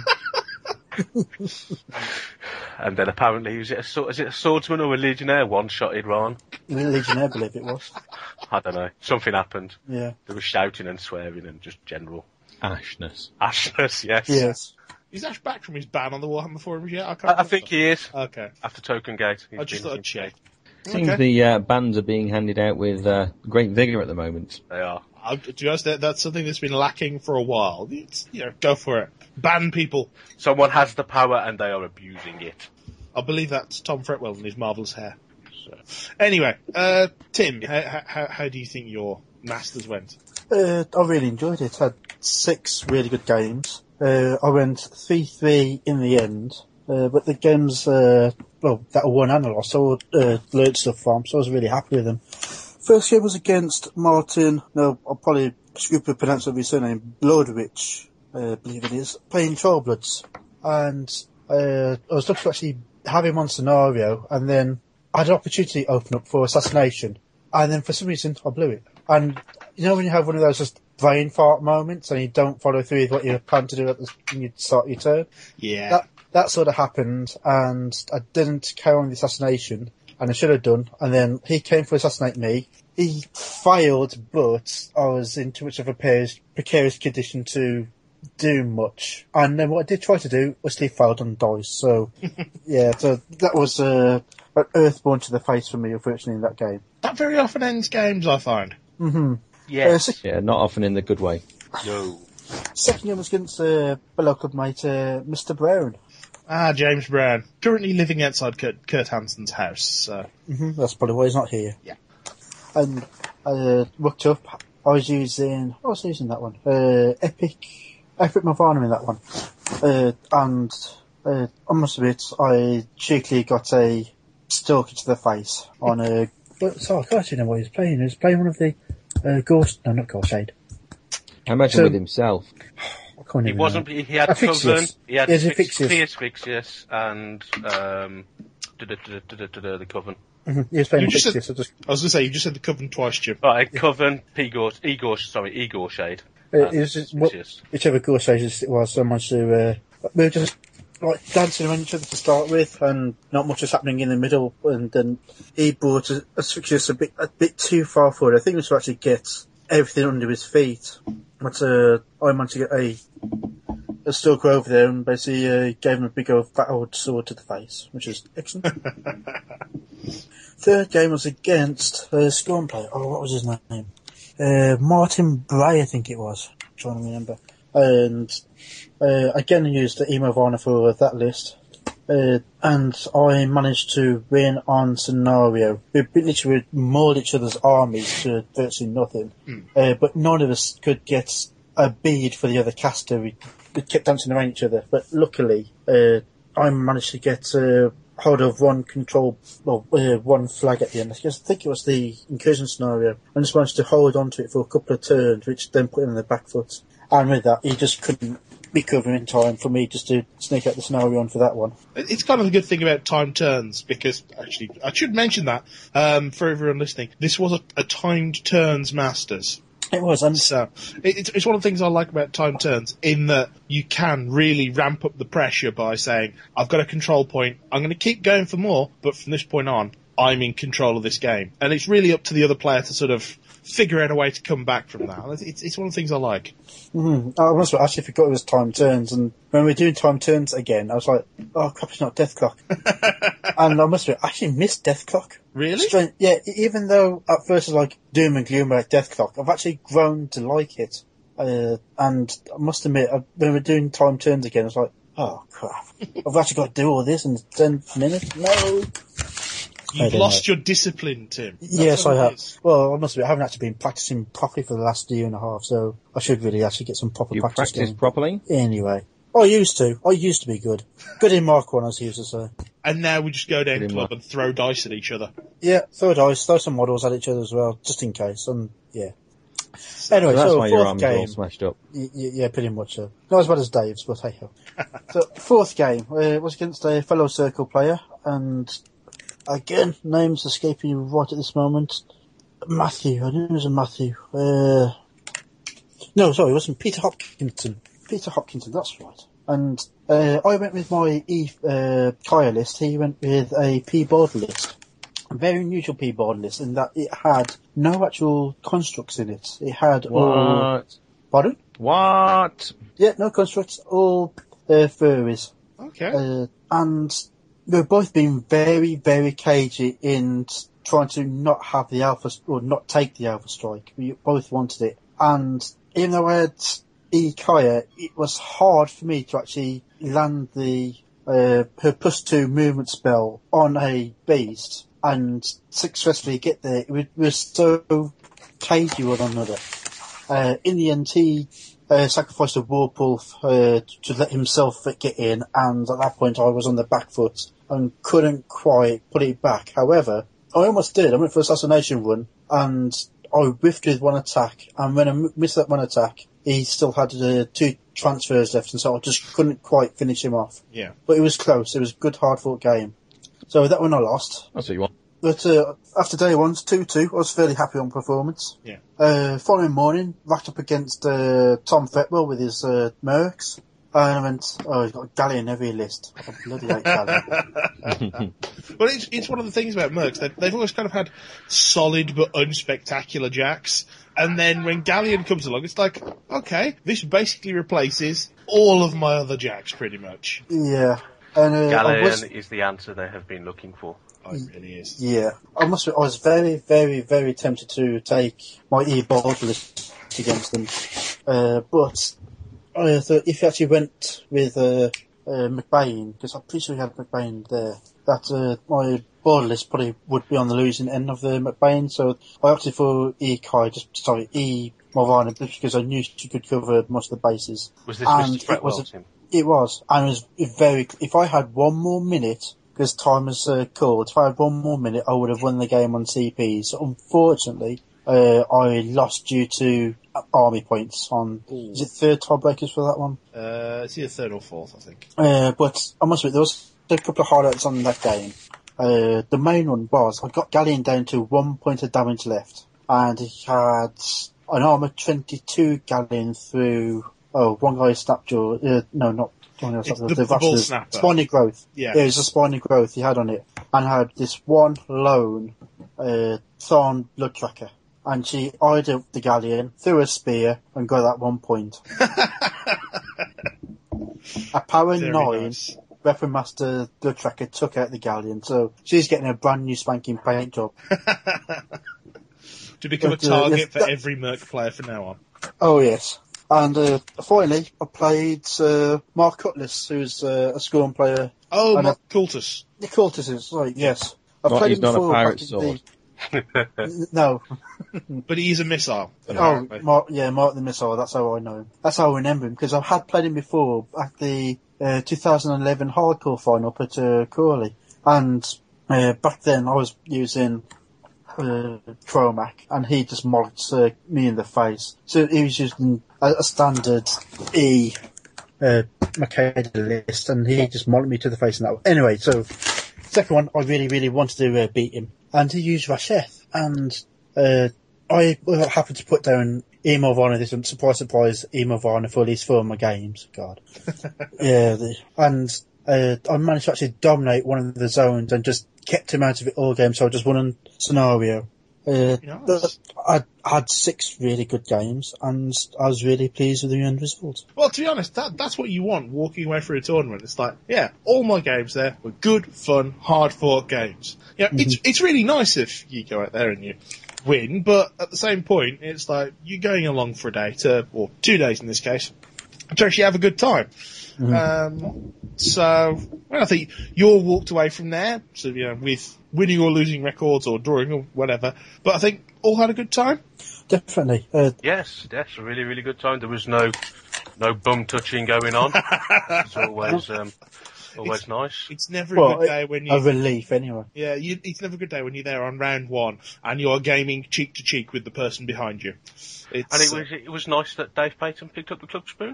And then apparently, was it a sword- is it a swordsman or a legionnaire one-shotted Ron? Legionnaire, I believe it was. I don't know. Something happened. Yeah. There was shouting and swearing and just general Ashness. ashness. Yes. Yes. Is Ash back from his ban on the Warhammer forums yet? I, can't I, I remember. think he is Okay. after Token Gate. He's I just been- thought I'd check. Seems Okay. the uh, bans are being handed out with uh, great vigour at the moment. They are. Uh, to be honest, that, that's something that's been lacking for a while. It's, you know, go for it. Ban people. Someone has the power and they are abusing it. I believe that's Tom Fretwell and his marvellous hair. So. Anyway, uh, Tim, how, how, how do you think your Masters went? Uh, I really enjoyed it. I had six really good games. Uh, I went three three in the end, uh, but the games, uh, well, that were won and I lost, so I uh, learned stuff from, so I was really happy with them. First game was against Martin, no, I'll probably screw up the pronunciation of his surname, Blodwich, uh, I believe it is, playing Trollbloods. And uh, I was looking to actually have him on scenario, and then I had an opportunity open up for assassination, and then for some reason I blew it. And you know when you have one of those just brain fart moments and you don't follow through with what you plan to do at the, when you start your turn? Yeah. That, that sort of happened, and I didn't carry on the assassination, and I should have done, and then he came to assassinate me. He failed, but I was in too much of a precarious, precarious condition to do much. And then what I did try to do was he failed on dice, so yeah, so that was uh, an earthborn to the face for me, unfortunately, in that game. That very often ends games, I find. Mm-hmm. Yes. Uh, sec- Yeah, not often in the good way. No. second game was against uh, below club mate, uh, Mister Brown. Ah, James Brown. Currently living outside Kurt, Kurt Hansen's house, so... Mm-hmm. That's probably why he's not here. Yeah. And I uh, looked up. I was using. What was I using that one? Uh, Epic. Epic Movana in that one. Uh, and uh, I must admit, I cheekily got a stalker to the face on a. But sorry, I can't remember what he was playing. He was playing one of the uh, Ghost. No, not Ghost Shade. I imagine So- with himself. I can't He even wasn't. remember. He, he had Asphyxious. Coven. He had Yes, Fix- Asphyxious. Fierce Fixius and um, da-da-da-da-da-da, the Coven. Mhm, he was playing You just Asphyxious. said- I just, I was going to say, you just said the Coven twice, Jim. Right, Coven, Igor, Igor, sorry, Igor Shade. uh, and it was just what, Fixius. whichever Ghost Shade it was. So much to. Uh, we were just like dancing around each other to start with, and not much was happening in the middle. And then he brought Asphyxious a bit a bit too far forward. I think it was to actually get everything under his feet. But uh, I managed to get a a stalker over there and basically uh, gave him a big old fat old sword to the face, which is excellent. Third game was against uh, Storm player. Oh, what was his name? Uh, Martin Bray, I think it was. I'm trying to remember. And uh, again, I used the Emo Varna for that list. uh, and I managed to win on scenario. We literally mauled each other's armies to virtually nothing, Mm. uh, but none of us could get a bead for the other caster. We, we kept dancing around each other, but luckily, uh, I managed to get uh, hold of one control, well, uh, one flag at the end. I guess- I think it was the incursion scenario. I just managed to hold on to it for a couple of turns, which then put him on the back foot. And with that, he just couldn't recover in time for me just to sneak out the scenario on for that one. It's kind of a good thing about time turns, because actually, I should mention that um, for everyone listening. This was a, a timed turns Masters. It was, and So it, it's, it's one of the things I like about time turns, in that you can really ramp up the pressure by saying, I've got a control point, I'm going to keep going for more, but from this point on, I'm in control of this game. And it's really up to the other player to sort of figure out a way to come back from that. It's, it's one of the things I like. Mm-hmm. I must have actually forgot it was time turns, and when we were doing time turns again, I was like, oh crap, it's not Death Clock. And I must have actually missed Death Clock. Really? Strange. Yeah, e- even though at first I was like doom and gloom about Death Clock, I've actually grown to like it. Uh, and I must admit, I, when we were doing time turns again, I was like, oh crap, I've actually got to do all this in ten minutes? No! You've don't lost know. your discipline, Tim. That's Yes, what I it have. is. Well, I must admit, I haven't actually been practicing properly for the last year and a half, so I should really actually get some proper You practice practice done. properly? Anyway. I used to. I used to be good. Good in Mark one, as he used to say. And now we just go down Pretty club much. and throw dice at each other. Yeah, throw dice, throw some models at each other as well, just in case, and yeah. Anyway, So that's so why your fourth arm's all game. smashed up. Y- y- yeah, pretty much so. Not as bad as Dave's, but hey ho. So, fourth game uh, was against a fellow Circle player, and again, names escaping me right at this moment. Matthew, I knew it was a Matthew. Uh, no, sorry, it wasn't. Peter Hopkinson. Peter Hopkinson, that's right. And uh, I went with my E uh, Kaya list, he went with a P-board list. A very unusual P-board list in that it had no actual constructs in it. It had all... What? Pardon? What? Yeah, no constructs, all uh, furries. Okay. Uh, and they've both been very, very cagey in trying to not have the Alpha, or not take the Alpha Strike. We both wanted it. And even though I had E-Kaya, it was hard for me to actually land the uh, her plus two movement spell on a beast and successfully get there. We were so cagey with one another. Uh, in the end, he uh, sacrificed a Warpulf uh, to let himself get in, and at that point I was on the back foot and couldn't quite put it back. However, I almost did. I went for assassination run, and I whiffed with one attack, and when I m- missed that one attack, he still had uh, two transfers left, and so I just couldn't quite finish him off. Yeah. But it was close. It was a good, hard-fought game. So that one I lost. That's what you want. But uh, after day one, two two, I was fairly happy on performance. Yeah. Uh, following morning, racked up against uh, Tom Fetwell with his uh, Mercs. And I went, oh, he's got a Galleon in every list. I bloody hate Galleon. Well, it's, it's one of the things about Mercs. They've, they've always kind of had solid but unspectacular jacks. And then when Galleon comes along, it's like, okay, this basically replaces all of my other jacks, pretty much. Yeah. And, uh, I Galleon was, is the answer they have been looking for. Oh, it really is. yeah. I must admit, I was very, very, very tempted to take my E-board list against them. Uh, but I thought if you actually went with uh, uh, McBain, because I'm pretty sure you had McBain there, that uh, my board list probably would be on the losing end of the McBain. So I opted for E-Kai, just sorry, E Morvana, just because I knew she could cover most of the bases. Was this And Mister it was Fretwell, a- Tim? It was, and it was very. If I had one more minute, because time was uh, called, if I had one more minute, I would have won the game on C Ps. Unfortunately, uh, I lost due to army points on. Ooh. Is it third tiebreakers for that one? Uh, it's either third or fourth, I think. Uh, but I must admit, there was a couple of highlights on that game. Uh, the main one was I got Galleon down to one point of damage left, and he had an armor twenty-two Galleon through. Oh, one guy snapped your. Uh, no, not. One guy It's snapped the- the ball Vassals. snapper. Spiny growth. Yeah. Yeah, it was a spiny growth he had on it, and had this one lone uh, Thorn blood tracker. And she eyed up the Galleon, threw a spear, and got that one point. A power Very nine. nice. Weapon Master Blood Tracker took out the Galleon, so she's getting a brand new spanking paint job. To become But, a uh, target yes, for that- every Merc player from now on. Oh yes. And uh, finally, I played uh, Mark Cutlass, who's uh, a Scorn player. Oh, and Mark Cultus. The Cultus is, right, yes. I've What, played he's him not a before. pirate back in sword? the- No. But he's a missile. Oh, apparently. Mark, yeah, Mark the Missile, that's how I know him. That's how I remember him, because I had played him before at the uh, two thousand eleven Hardcore final up at uh, Crawley. And uh, back then I was using uh, Chromac, and he just mocked uh, me in the face. So he was using a, a standard E uh, Makeda list, and he just mocked me to the face in that one. Anyway, so second one, I really, really wanted to uh, beat him. And he used Rasheth, and uh, I well, happened to put down Emo Varna, this one, surprise, surprise, Emo Varna for at least four of my games. God. yeah, the, and uh, I managed to actually dominate one of the zones and just kept him out of it all game, so I just won on scenario. Uh, Nice. I had six really good games, and I was really pleased with the end result. Well, to be honest, that that's what you want walking away through a tournament. It's like, yeah, all my games there were good, fun, hard-fought games. Yeah, Mm-hmm. it's it's really nice if you go out there and you win, but at the same point, it's like you're going along for a day to, or two days in this case, to actually have a good time. Mm-hmm. Um, so, well, I think you all walked away from there, so you know, with winning or losing records or drawing or whatever. But I think all had a good time. Definitely. Uh, Yes, that's a really, really good time. There was no no bum touching going on. It's always um, always nice. It's never a well, good day when you. a relief, anyway. Yeah, you, it's never a good day when you're there on round one and you're gaming cheek to cheek with the person behind you. It's, And it was it was nice that Dave Payton picked up the club spoon.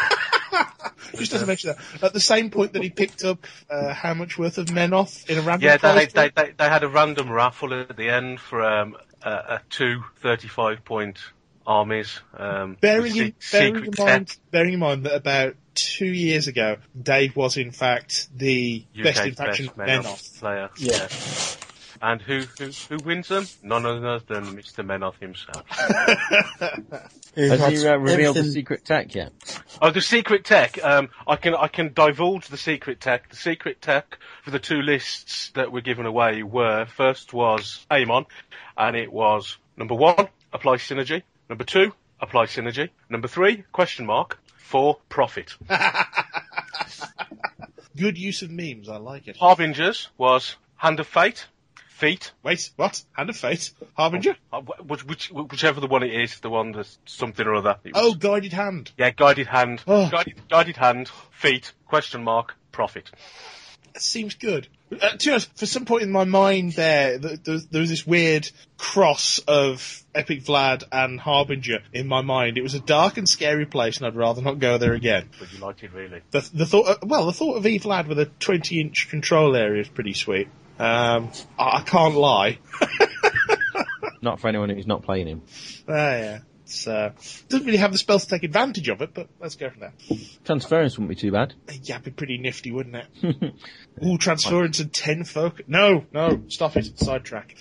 uh, just doesn't mention that. At the same point that he picked up uh, how much worth of Menoth in a random Yeah, they, prize they draw? they they had a random raffle at the end for um, a, a two thirty-five point armies. Um, Bearing in, se- bearing, secret in mind, tech, bearing in mind that about two years ago, Dave was in fact the U best in K's faction best of Menoth Menoth. player. Yeah. And who, who who wins them? None other than Mister Menoth himself. Has he uh, revealed the everything- secret tech yet? Oh, the secret tech. Um, I can I can divulge the secret tech. The secret tech for the two lists that were given away were: first was Amon, and it was number one, apply synergy. Number two, apply synergy. Number three, question mark, four, profit. Good use of memes, I like it. Harbingers was Hand of Fate, Feet, Wait, what? Hand of Fate? Harbinger? uh, which, which, whichever the one it is, the one that's something or other. It was- Oh, Guided Hand. yeah, guided hand, Oh. guided, guided hand, feet, question mark, profit. That seems good. Uh, to be honest, for some point in my mind there, th- there, there was this weird cross of Epic Vlad and Harbinger in my mind. It was a dark and scary place, and I'd rather not go there again. But you liked it really. The, the thought, uh, well, the thought of E Vlad with a twenty-inch control area is pretty sweet. Um, I, I can't lie. Not for anyone who's not playing him. Ah, yeah. It's, uh, doesn't really have the spell to take advantage of it, but let's go from there. Transference wouldn't be too bad. Yeah, it'd be pretty nifty, wouldn't it? Ooh, transference and ten folk. No, no, stop it. Sidetrack.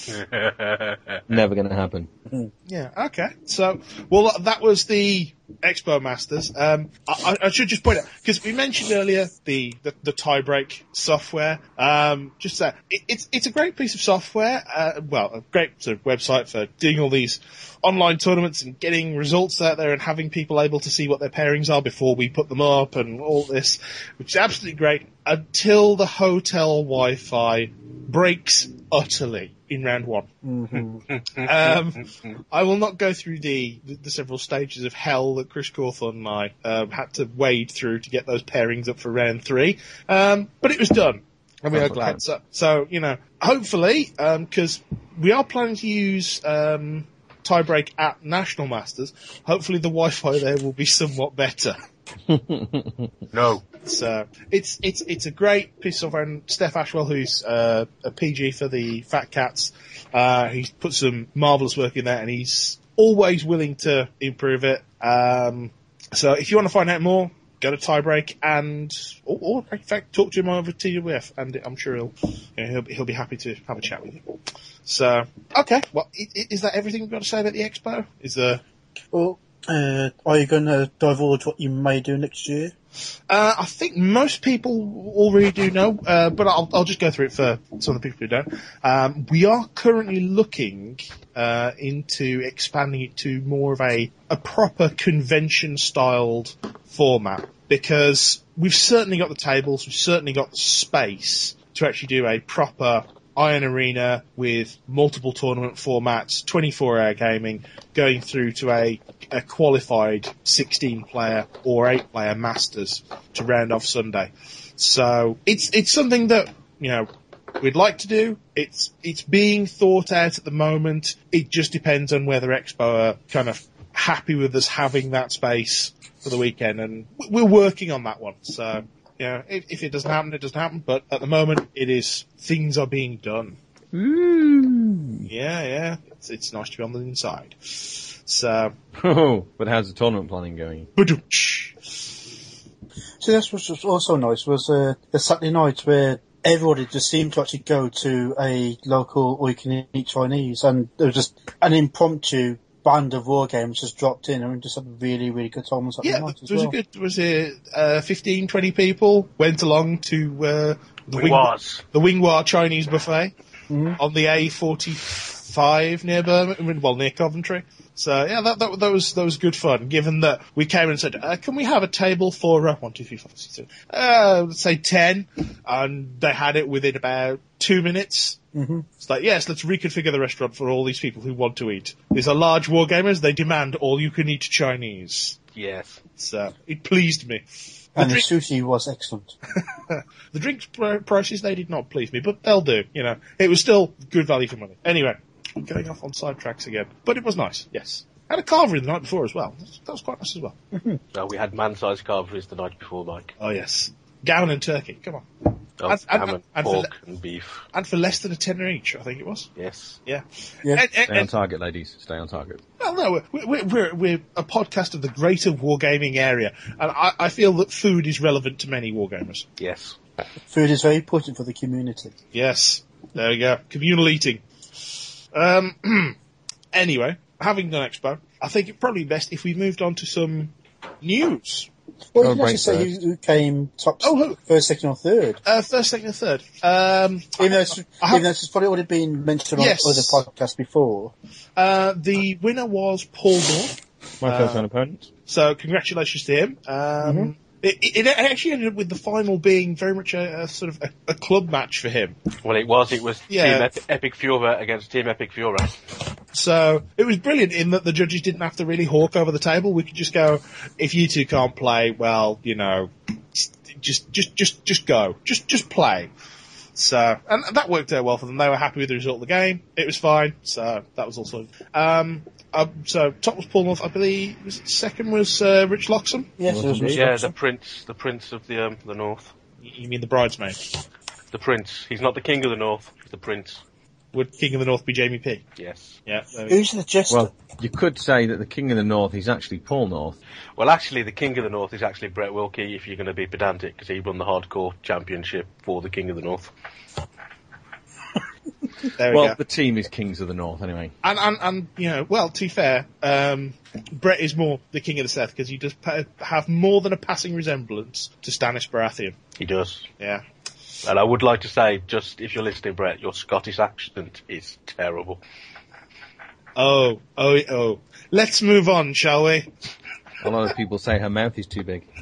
Never going to happen. Yeah, okay. So, well, that was the Expo Masters. Um, I, I should just point out, because we mentioned earlier the, the, the tiebreak software. Um, just that, it, it's, it's a great piece of software. Uh, well, a great sort of website for doing all these online tournaments and getting results out there and having people able to see what their pairings are before we put them up and all this, which is absolutely great until the hotel Wi-Fi breaks utterly in round one. um, I will not go through the, the, the several stages of hell that Chris Cawthorne and I um, had to wade through to get those pairings up for round three, um, but it was done. And we are Sounds glad. okay. So, so, you know, hopefully, because we are planning to use um, tiebreak at National Masters, hopefully the Wi-Fi there will be somewhat better. No. So it's it's it's a great piece of software. And Steph Ashwell, who's uh, a P G for the Fat Cats, uh, he's put some marvellous work in there, and he's always willing to improve it. Um, so if you want to find out more, go to Tiebreak, and or, or in fact talk to him over T W F, and I'm sure he'll you know, he'll he'll be happy to have a chat with you. So okay, well, i- i- is that everything we've got to say about the expo? Is there? Well, Uh, are you going to divulge what you may do next year? Uh, I think most people already do know, uh, but I'll, I'll just go through it for some of the people who don't. Um, we are currently looking uh, into expanding it to more of a, a proper convention-styled format, because we've certainly got the tables, we've certainly got the space to actually do a proper Iron Arena with multiple tournament formats, twenty-four hour gaming, going through to a, a qualified sixteen player or eight player Masters to round off Sunday. So it's it's something that, you know, we'd like to do. It's it's being thought out at the moment. It just depends on whether Expo are kind of happy with us having that space for the weekend, and we're working on that one. So, you know, if, if it doesn't happen, it doesn't happen. But at the moment, it is, things are being done. Ooh. Yeah, yeah. It's, it's nice to be on the inside. So, Oh, but how's the tournament planning going? ba-dooch. So that's what was also nice was uh, the Saturday night where everybody just seemed to actually go to a local all you can eat Chinese, and there was just an impromptu band of war games just dropped in, and we just had a really, really good time on Saturday Yeah, night as there was well. a good, was it, uh, fifteen, twenty people went along to, uh, the Wing Wars. the Wingwar Chinese buffet Mhm. on the A forty-five near Birmingham, well, near Coventry. So, yeah, that, that, that was, that was good fun, given that we came and said, uh, can we have a table for, uh, one, two, three, four, six, seven, uh, let's say ten, and they had it within about two minutes. Mm-hmm. It's like, yes, let's reconfigure the restaurant for all these people who want to eat. These are large wargamers, they demand all-you-can-eat Chinese. Yes. So, it pleased me. The, And the drink, sushi was excellent. the drinks pr- prices, they did not please me, but they'll do, you know. It was still good value for money. Anyway, going off on sidetracks again. But it was nice, yes. Had a carvery the night before as well. That was quite nice as well. No, we had man-sized carveries the night before, Mike. Oh, yes. Gown and turkey, come on. Oh, And- and- ham and, and for pork and beef. And for less than a tenner each, I think it was. Yes. Yeah. Yeah. And- and- Stay on and- target, ladies. Stay on target. well, no, we're, we're, we're, we're a podcast of the greater wargaming area, and I, I feel that food is relevant to many wargamers. Yes. Food is very important for the community. Yes. There we go. Communal eating. Um, anyway, having done Expo, I think it'd probably be best if we moved on to some news. Well, Go you can break actually say first. who, who came top, Oh, who? first, second, or third. Uh, first, second, and third. Um, Even though, it's, I have- even though it's probably already been mentioned on Yes. other podcasts before. uh, the winner was Paul North. My Uh, first round opponent. So congratulations to him. Um, it, it, it actually ended up with the final being very much a, a sort of a, a club match for him. Well, it was. It was Yeah. Team Ep- Epic Fiora against Team Epic Fiora. So it was brilliant in that the judges didn't have to really hawk over the table. We could just go, if you two can't play, well, you know, just just just just go, just just play. So, and that worked out well for them. They were happy with the result of the game. It was fine. So that was also. Um, uh, so top was Paul North, I believe. Was it second was uh, Rich Loxham. Yes, Well, it was indeed. Rich Yeah, Watson. the prince, the prince of the um, the north. You mean the bridesmaid? The prince. He's not the king of the north. He's the prince. Would King of the North be Jamie P? Yes. Yeah. there we go. Who's the jester? Well, you could say that the King of the North is actually Paul North. Well, actually, the king of the north is actually Brett Wilkie. If you're going to be pedantic, because he won the hardcore championship for the king of the north. There we Well, go. the team is Kings of the North anyway. And, and, and, you know, well, to be fair, um, Brett is more the King of the South because he does pa- have more than a passing resemblance to Stannis Baratheon. He does. Yeah. And I would like to say, just if you're listening, Brett, your Scottish accent is terrible. Oh, oh, oh. Let's move on, shall we? A lot of people say her mouth is too big.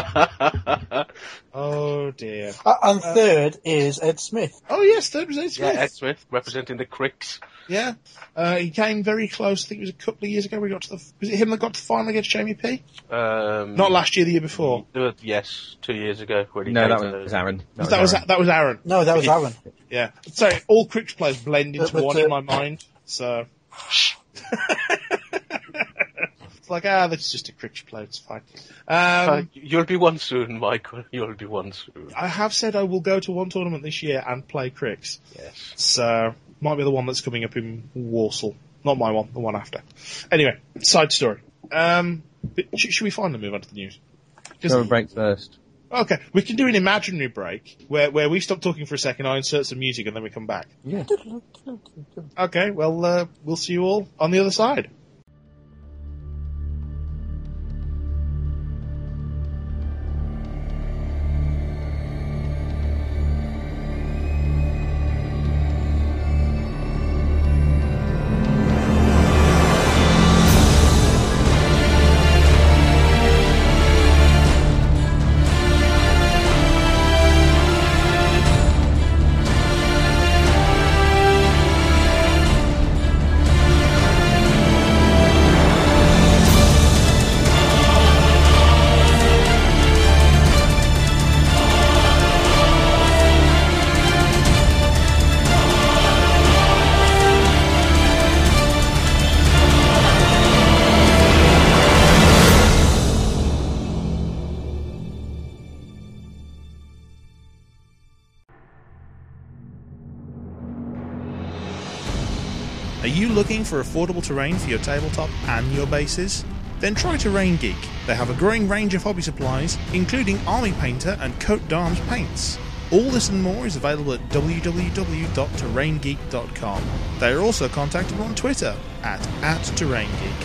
Oh, dear. Uh, and third is Ed Smith. Oh, yes, third was Ed Yeah, Smith. Ed Smith, representing the Cricks. Yeah. Uh, he came very close. I think it was a couple of years ago. We got to the. Was it him that got to the final against Jamie P? Um, Not last year, the year before. uh, yes, two years ago. When he No, came that to was the- Aaron. That That was Aaron. that was Aaron. No, that was Aaron. Yeah. So all Cricks players blend into But- but, one uh, in my mind. So. It's like, ah, that's just a Cricks player. It's fine. Uh, Um, you'll be one soon, Michael. You'll be one soon. I have said I will go to one tournament this year and play Cricks. Yes. So, might be the one that's coming up in Warsaw. Not my one, the one after. Anyway, side story. Um, but sh- should we finally move on to the news? 'Cause- Go and break first. okay, we can do an imaginary break where, where we stop talking for a second, I insert some music, and then we come back. Yeah. Okay, well, uh, we'll see you all on the other side. you looking for affordable terrain for your tabletop and your bases? Then try Terrain Geek. They have a growing range of hobby supplies, including Army Painter and Coat d'Arms paints. All this and more is available at w w w dot terrain geek dot com. They are also contactable on Twitter at, at terrain geek.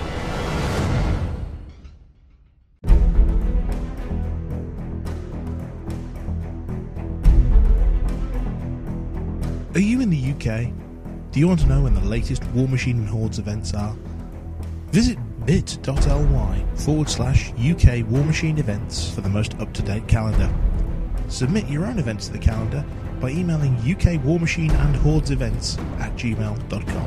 Are you in the U K? Do you want to know when the latest War Machine and Hordes events are? Visit bit.ly forward slash UK War Machine events for the most up-to-date calendar. Submit your own events to the calendar by emailing U K War Machine and Hordes events at gmail dot com.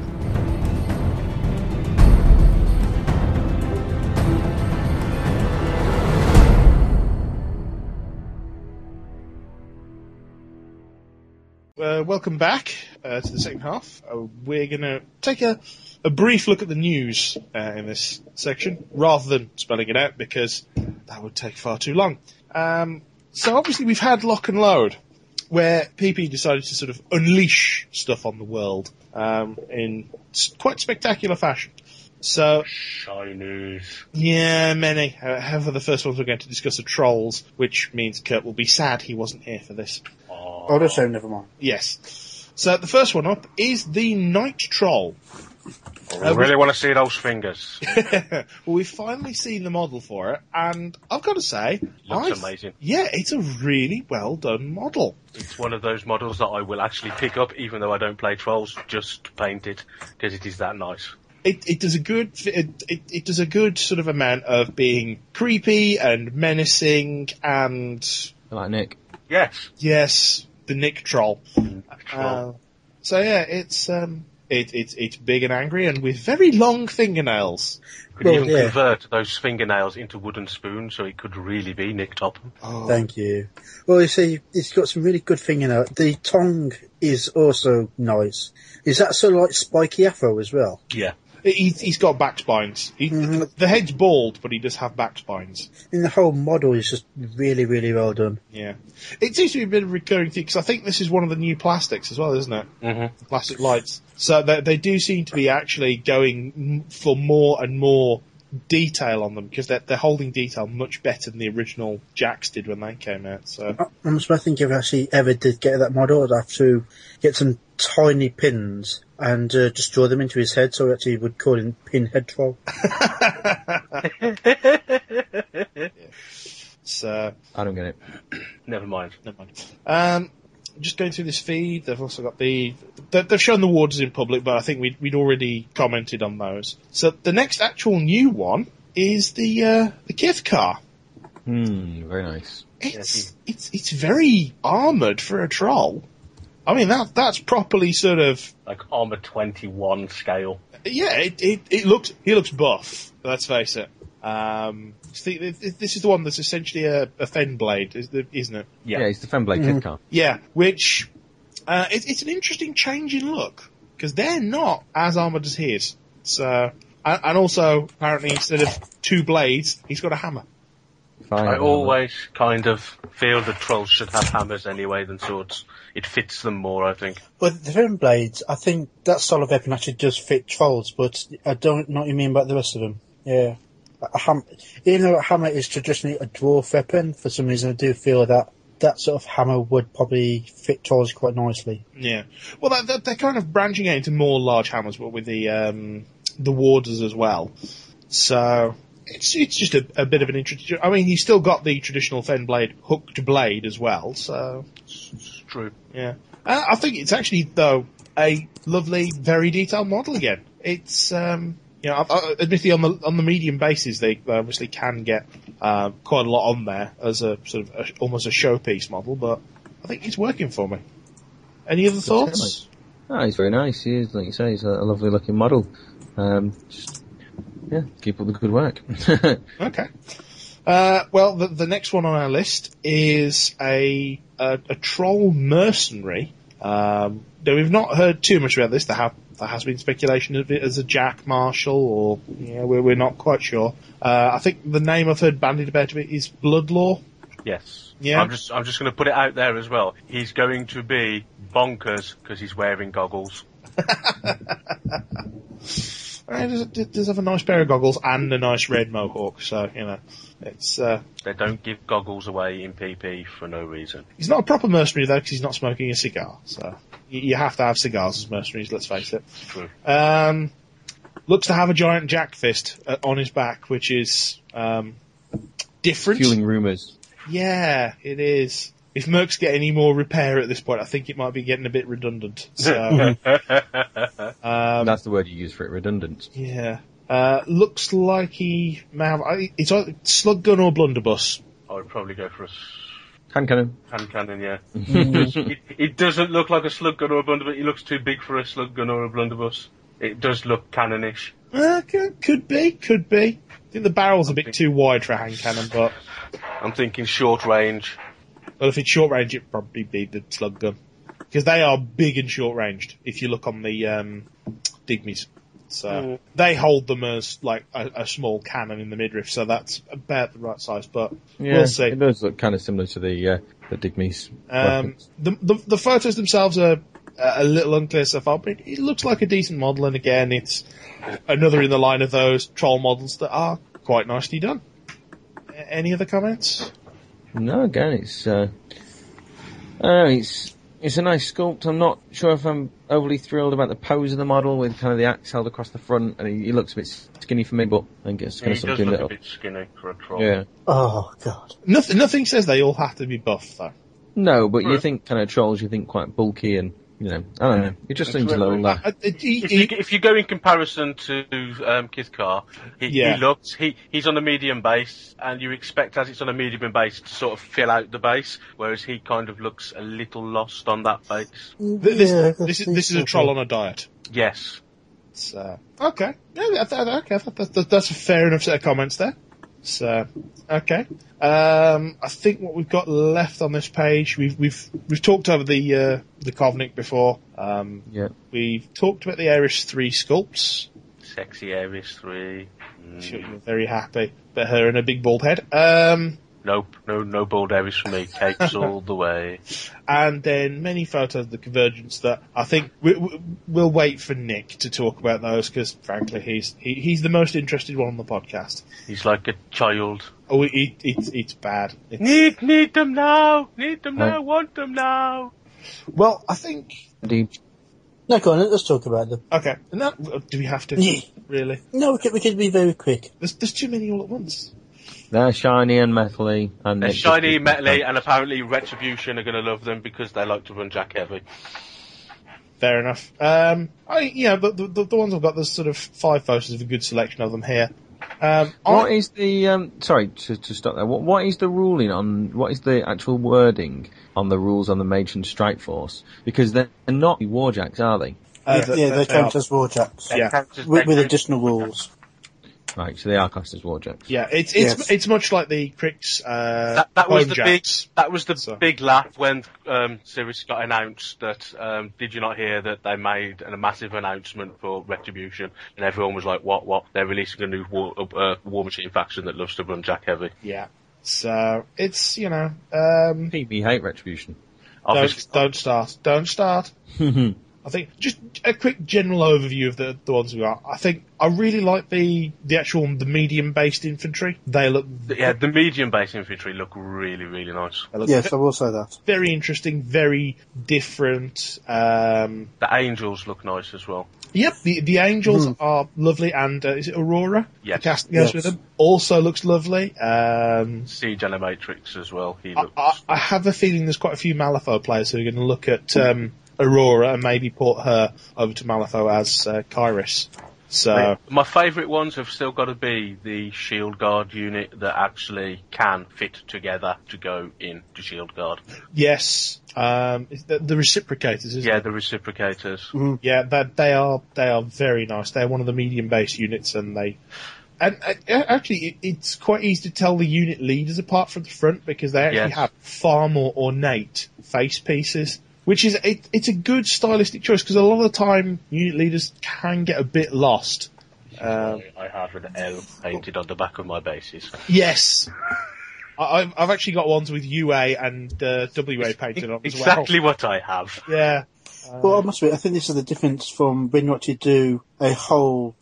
Uh, welcome back uh, to the second half. Uh, we're going to take a, a brief look at the news uh, in this section, rather than spelling it out, because that would take far too long. Um, so obviously we've had Lock and Load, where P P decided to sort of unleash stuff on the world um, in quite spectacular fashion. So, Chinese. Yeah, many. However, the first ones we're going to discuss are Trolls, which means Kurt will be sad he wasn't here for this. Oh, that's so never mind. Yes. So the first one up is the Night Troll. I Uh, really want to see those fingers. well, we've finally seen the model for it, and I've got to say, Looks I've- amazing. Yeah, it's a really well done model. It's one of those models that I will actually pick up, even though I don't play Trolls, just to paint it, because it is that nice. It, it does a good it, it, it does a good sort of amount of being creepy and menacing, and Like Nick. Yes. yes, the Nick Troll. Troll. Uh, so yeah, it's um, it, it's it's big and angry, and with very long fingernails. Could Well, even yeah. convert those fingernails into wooden spoons, so it could really be Nick Topham. Oh, Thank you. Well, you see, it's got some really good fingernail. The tongue is also nice. Is that sort of like spiky afro as well? Yeah. He, he's got back spines. He, Mhm. The head's bald, but he does have back spines. And the whole model is just really, really well done. Yeah. It seems to be a bit of a recurring thing, because I think this is one of the new plastics as well, isn't it? Mm-hmm. Plastic lights. So they, they do seem to be actually going m- for more and more detail on them, because they're, they're holding detail much better than the original Jacks did when they came out. So I- I'm just trying to think if I actually ever did get that model, I'd have to get some tiny pins and uh, just draw them into his head, so I actually would call him Pinhead Troll. So, I don't get it. Never mind. never mind. Um, just going through this feed, they've also got the... they- They've shown the warders in public, but I think we'd, we'd already commented on those. So the next actual new one is the uh, the Kith car. Hmm, very nice. It's it's it's very armoured for a troll. I mean, that that's properly sort of... Like Armour twenty-one scale. Yeah, it, it, it looks... He looks buff, let's face it. Um, see, this is the one that's essentially a, a Fen blade, isn't it? Yeah, Yeah. it's the Femblade Mhm. Kid car. Yeah, which... Uh, it, it's an interesting change in look, because they're not as armoured as he is. So, and, and also, apparently, instead of two blades, he's got a hammer. Fine. I always kind of feel that Trolls should have hammers anyway than swords. It fits them more, I think. But the Fin Blades, I think that style of weapon actually does fit Trolls, but I don't know what you mean about the rest of them. Yeah. A ham- even though a hammer is traditionally a dwarf weapon, for some reason I do feel that that sort of hammer would probably fit Trolls quite nicely. Yeah. Well, they're, they're, they're kind of branching out into more large hammers, but with the um, the warders as well. So it's it's just a, a bit of an interesting... I mean, he's still got the traditional Fen blade hooked blade as well, so... It's true. Yeah. Uh, I think it's actually, though, a lovely, very detailed model again. It's, um, you know, I, I, admittedly on the on the medium basis, they obviously can get uh, quite a lot on there as a sort of a, almost a showpiece model, but I think it's working for me. Any other thoughts? Oh, he's very nice. He is, like you say, he's a, a lovely looking model. Um, just, yeah, keep up the good work. Okay. Uh, well, the, the next one on our list is a a, a troll mercenary. Um, now, we've not heard too much about this. There, have, there has been speculation of it as a Jack Marshall, or yeah, we're, we're not quite sure. Uh, I think the name I've heard bandied about of it is Bloodlaw. Yes. Yeah. I'm just, I'm just going to put it out there as well. He's going to be bonkers because he's wearing goggles. And he does, does have a nice pair of goggles and a nice red mohawk, so, you know, it's... Uh, They don't give goggles away in P P for no reason. he's not a proper mercenary, though, because he's not smoking a cigar, so... You, you have to have cigars as mercenaries, let's face it. True. Um, looks to have a giant jack fist uh, on his back, which is, um, different. Fueling rumours. Yeah, it is. If Mercs get any more repair at this point, I think it might be getting a bit redundant. So, um, That's the word you use for it, redundant. yeah. Uh, looks like he may have, I- it's either slug gun or blunderbuss. I would probably go for a s- Hand cannon. hand cannon, yeah. it, it doesn't look like a slug gun or a blunderbuss. It looks too big for a slug gun or a blunderbuss. It does look cannonish. Uh, could, could be, could be. I think the barrel's a bit too wide for a hand cannon, but I'm thinking short range. well, if it's short range, it'd probably be the slug gun. Because they are big and short ranged, if you look on the um, Digmies. So Mm. they hold them as like a, a small cannon in the midriff, so that's about the right size, but Yeah, we'll see. it does look kind of similar to the uh, the Digme's Um, weapons. the, the the photos themselves are a little unclear so far, but it looks like a decent model, and again, it's another in the line of those troll models that are quite nicely done. A- Any other comments? No, again, it's uh, uh, it's it's a nice sculpt. I'm not sure if I'm overly thrilled about the pose of the model with kind of the axe held across the front, and he, he looks a bit skinny for me, but I think it's Yeah, kind he of does something look that a bit skinny for a troll. yeah. Oh, God. Nothing nothing says they all have to be buff, though. No, but you Right. think kind of trolls, you think quite bulky and, you know, I don't know. It just seems a little, uh, Uh, it- he- If he- you, if you go in comparison to um, Kithkar, he, Yeah. he looks he he's on a medium base, and you expect as it's on a medium base to sort of fill out the base, whereas he kind of looks a little lost on that base. th- this, Yeah, this is this is a troll on a diet. Yes, So okay, yeah, I th- okay, I thought that, that, that's a fair enough set of comments there. So okay, um, I think what we've got left on this page, we've we've we've talked over the uh, the Kovnik before. Um, yeah. we've talked about the Ares three sculpts. sexy Ares three. Mm. Sure, you're very happy about her and a big bald head. Um, Nope, no no bold Ares for me. Capes all the way. and then many photos of the Convergence that I think we, we, we'll wait for Nick to talk about those because, frankly, he's he, he's the most interested one on the podcast. He's like a child. Oh, it, it, it's it's bad. It's, Need need them now. Need them now. Right. Want them now. well, I think Indeed. No, go on, let's talk about them. okay. No, do we have to? Yeah. Really? No, we could, we could be very quick. There's there's too many all at once. They're shiny and metally. And They're Nick shiny, just- metally, and apparently Retribution are going to love them because they like to run Jack Heavy. Fair enough. Um, I yeah, the, the the ones I've got, there's sort of five photos of a good selection of them here. Um, What I- is the, um, sorry to, to stop there, what, what is the ruling on, what is the actual wording on the rules on the Mage and Strike Force? Because they're not warjacks, are they? uh, yeah, that- yeah, that they they count are. as warjacks. Yeah. Characters With, with make- additional rules. Right, so they are classed as warjacks. Yeah, it's it's Yes. it's much like the Crix uh, That, that was home the jacks. big. That was the So- big laugh when um, Sirius got announced. That um, did you not hear that they made a massive announcement for Retribution, and everyone was like, "What? What? They're releasing a new War, uh, War Machine faction that loves to run Jack Heavy." Yeah. So it's you know um, Pete, we hate Retribution. Obviously, don't don't start don't start. I think just a quick general overview of the, the ones we got. I think I really like the the actual the medium based infantry. They look yeah, the medium base infantry look really, really nice. they look Yes, I will say that. very interesting, very different. Um, The Angels look nice as well. yep, the the angels are lovely, and uh, is it Aurora? Yes. The cast goes Yes. with them. Also looks lovely. Um, Siege Animatrix as well. He I, looks. I, I have a feeling there's quite a few Malifaux players who are going to look at um, Aurora and maybe port her over to Malifaux as uh, Kyrus. So My favourite ones have still got to be the Shield Guard unit that actually can fit together to go into Shield Guard. yes, um, it's the, the reciprocators, isn't Yeah, it? the reciprocators. Yeah, that they are they are very nice. They're one of the medium based units, and they and uh, actually it, it's quite easy to tell the unit leaders apart from the front because they actually Yes. have far more ornate face pieces. Which is it, it's a good stylistic choice because a lot of the time unit leaders can get a bit lost. Um, I have an L painted on the back of my bases. yes, I, I've I've actually got ones with U A and uh, W A painted on as well. Exactly what I have. Yeah. Well, I must admit, I think this is the difference from when you actually do a whole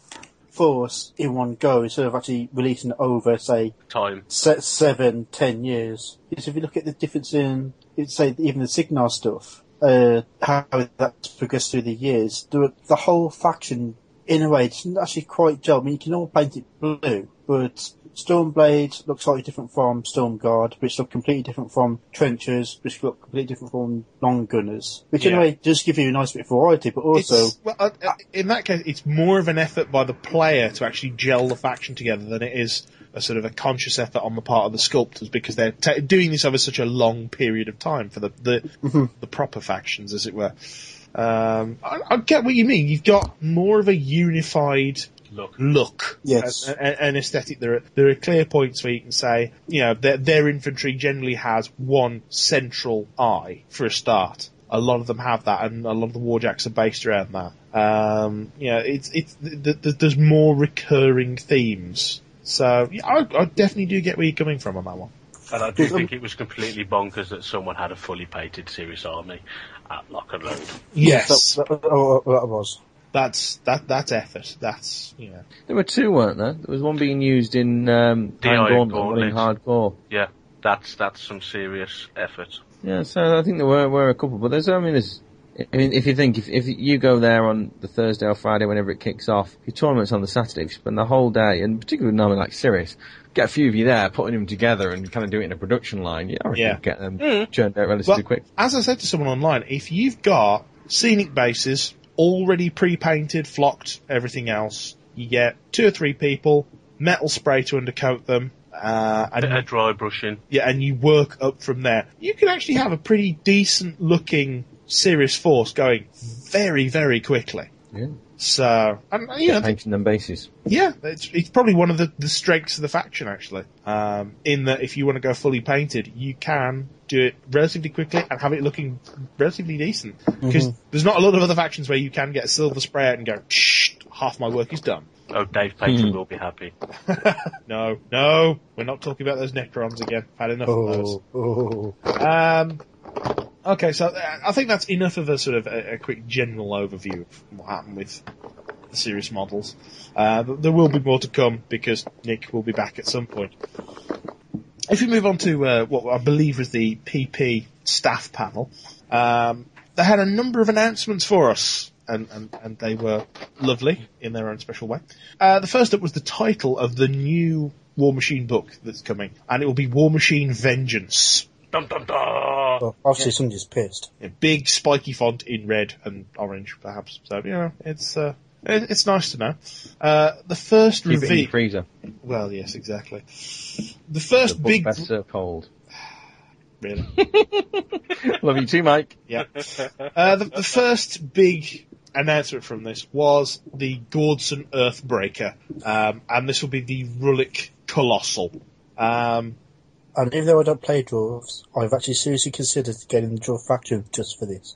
force in one go instead of actually releasing it over, say, Time. se- seven, ten years. Because if you look at the difference in, say, even the Signar stuff, uh, how that's progressed through the years, the, the whole faction, in a way, it's actually quite dull. I mean, you can all paint it blue, but Stormblade looks slightly different from Stormguard, which look completely different from Trenchers, which look completely different from Long Gunners, which in Yeah. a way does give you a nice bit of variety, but also... It's, well, uh, uh, in that case, it's more of an effort by the player to actually gel the faction together than it is a sort of a conscious effort on the part of the sculptors, because they're ta doing this over such a long period of time for the the, Mhm. the proper factions, as it were. Um, I, I get what you mean. You've got more of a unified Look. look, Yes. an, an, an aesthetic. There are there are clear points where you can say, you know, their, their infantry generally has one central eye for a start. A lot of them have that, and a lot of the warjacks are based around that. Um, you know, it's it's th- th- there's more recurring themes. So yeah, I, I definitely do get where you're coming from on that one. And I do Because, um, think it was completely bonkers that someone had a fully painted Serious Army at Lock and Load. Yes, That, that, oh, that was. that's that that's effort. That's you know. There were two, weren't there? There was one being used in um, The Iron Iron Gauntlet, one in Gauntlet. Hardcore. Yeah, that's that's some serious effort. Yeah, so I think there were were a couple, but there's I mean there's I mean if you think if if you go there on the Thursday or Friday whenever it kicks off, your tournament's on the Saturday, if you spend the whole day, and particularly with an army like Sirius, get a few of you there, putting them together and kind of do it in a production line. Yeah, I reckon Yeah. you get them Mm. churned out relatively Well, quick. as I said to someone online, if you've got scenic bases already pre-painted, flocked, everything else, you get two or three people, metal spray to undercoat them, uh, and A dry brushing. yeah, and you work up from there. You can actually have a pretty decent looking Sirius force going very, very quickly. Yeah, So, and you know, painting them bases. yeah, it's, it's probably one of the, the strengths of the faction, actually. Um, in that if you want to go fully painted, you can do it relatively quickly and have it looking relatively decent. Because there's not a lot of other factions where you can get a silver spray out and go, shh, half my work is done. Oh, Dave Pater Hmm. will be happy. No, no, we're not talking about those Necrons again. I've had enough of those. Oh, oh. Um, okay, so uh, I think that's enough of a sort of a, a quick general overview of what happened with the Sirius models. Uh, th- there will be more to come because Nick will be back at some point. If we move on to uh, what I believe was the P P staff panel, um, they had a number of announcements for us. And, and, and they were lovely in their own special way. Uh, the first up was the title of the new War Machine book that's coming, and it will be War Machine Vengeance. Dum dum dum. Well, obviously somebody's pissed. A big spiky font in red and orange, perhaps. So you know, it's uh, it, it's nice to know. Uh, the first Keep it in reveal. your freezer. Well, yes, exactly. The The first book big. best served cold. Really? Love you too, Mike. Yeah. Uh, the, the first big announcement from this was the Gordson Earthbreaker, um, and this will be the Rulik Colossal. Um, And even though I don't play dwarves, I've actually seriously considered getting the dwarf faction just for this.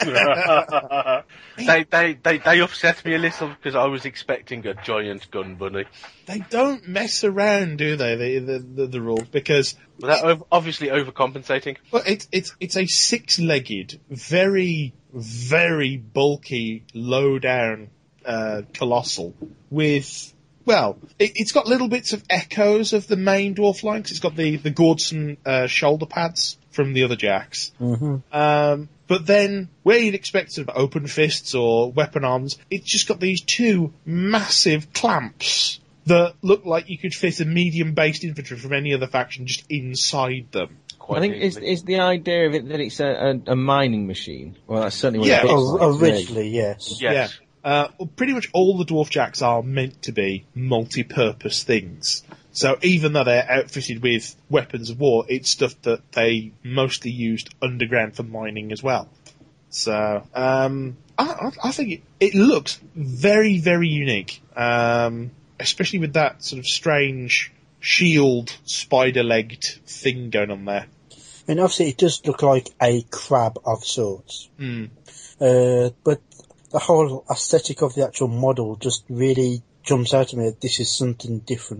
they, they, they, they upset me a little because I was expecting a giant gun bunny. they don't mess around, do they? The the, the, the rules, because But that ov- obviously overcompensating. well, it's it's it's a six-legged, very very bulky, low-down uh, colossal with. Well, it, it's got little bits of echoes of the main dwarf line, 'cause it's got the, the Gordson uh, shoulder pads from the other jacks. Mm-hmm. Um, but then, where you'd expect sort of open fists or weapon arms, it's just got these two massive clamps that look like you could fit a medium-based infantry from any other faction just inside them. Quite I think is easily. is the idea of it that it's a, a, a mining machine. Well, that's certainly what Yeah. it looks Oh, like to me. originally, yes. Yes. Yeah. Uh, well, pretty much all the dwarf jacks are meant to be multi-purpose things. So even though they're outfitted with weapons of war, it's stuff that they mostly used underground for mining as well. So um, I, I I think it, it looks very, very unique, um, especially with that sort of strange shield, spider-legged thing going on there. I mean, obviously it does look like a crab of sorts. Mm. Uh, but the whole aesthetic of the actual model just really jumps out at me that this is something different.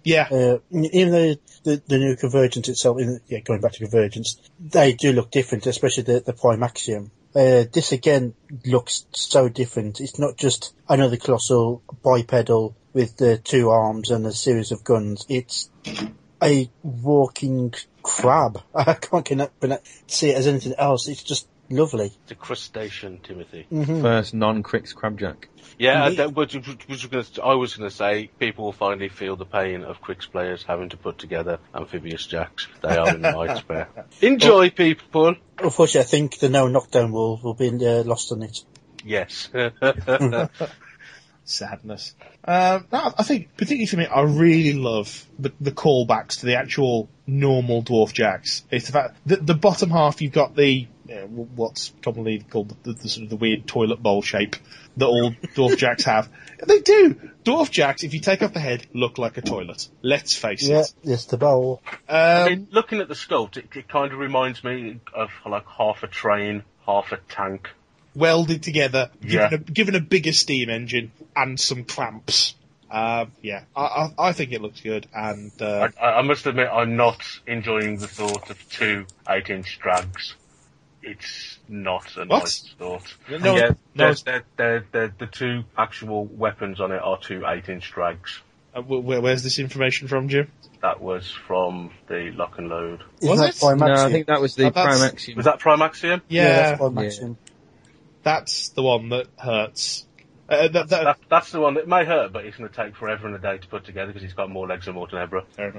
Yeah. Uh, even though the, the new Convergence itself, in, yeah, going back to Convergence, they do look different, especially the, the Prime Axiom. Uh, this again looks so different. It's not just another colossal bipedal with the two arms and a series of guns. It's a walking crab. I can't cannot, see it as anything else. It's just lovely. It's a crustacean, Timothy. Mm-hmm. First non-Crix Crabjack. Yeah, that, which, which was gonna, I was going to say, people will finally feel the pain of Crix players having to put together amphibious jacks. They are in the nightmare. Enjoy, people! Unfortunately, I think the no knockdown will will be uh, lost on it. Yes. Sadness. Um, no, I think, particularly for me, I really love the, the callbacks to the actual normal dwarf jacks. It's the fact that the bottom half, you've got the uh, what's commonly called the, the, the sort of the weird toilet bowl shape that all dwarf jacks have. They do. Dwarf jacks, if you take off the head, look like a toilet. Let's face Yeah, it. it's the bowl. Um, I mean, looking at the sculpt, it, it kind of reminds me of like half a train, half a tank. welded together, Yeah. given, a, given a bigger steam engine and some clamps. Um, yeah, I, I, I think it looks good, and uh, I, I must admit, I'm not enjoying the thought of two eight-inch drags. It's not a What? nice thought. No, yeah, no, they're, it's- they're, they're, they're, the two actual weapons on it are two eight-inch drags. uh, where, where's this information from, Jim? That was from the Lock and Load. Isn't Was that it? Prime No, I Axiom? think that was the Oh, that's- Prime Axiom. Was that Prime Axiom? Yeah, Yeah, that's Prime Yeah. Axiom. that's the one that hurts. Uh, that, that, That, that's the one that may hurt, but it's going to take forever and a day to put together because it's got more legs than Morton Ebra. Fair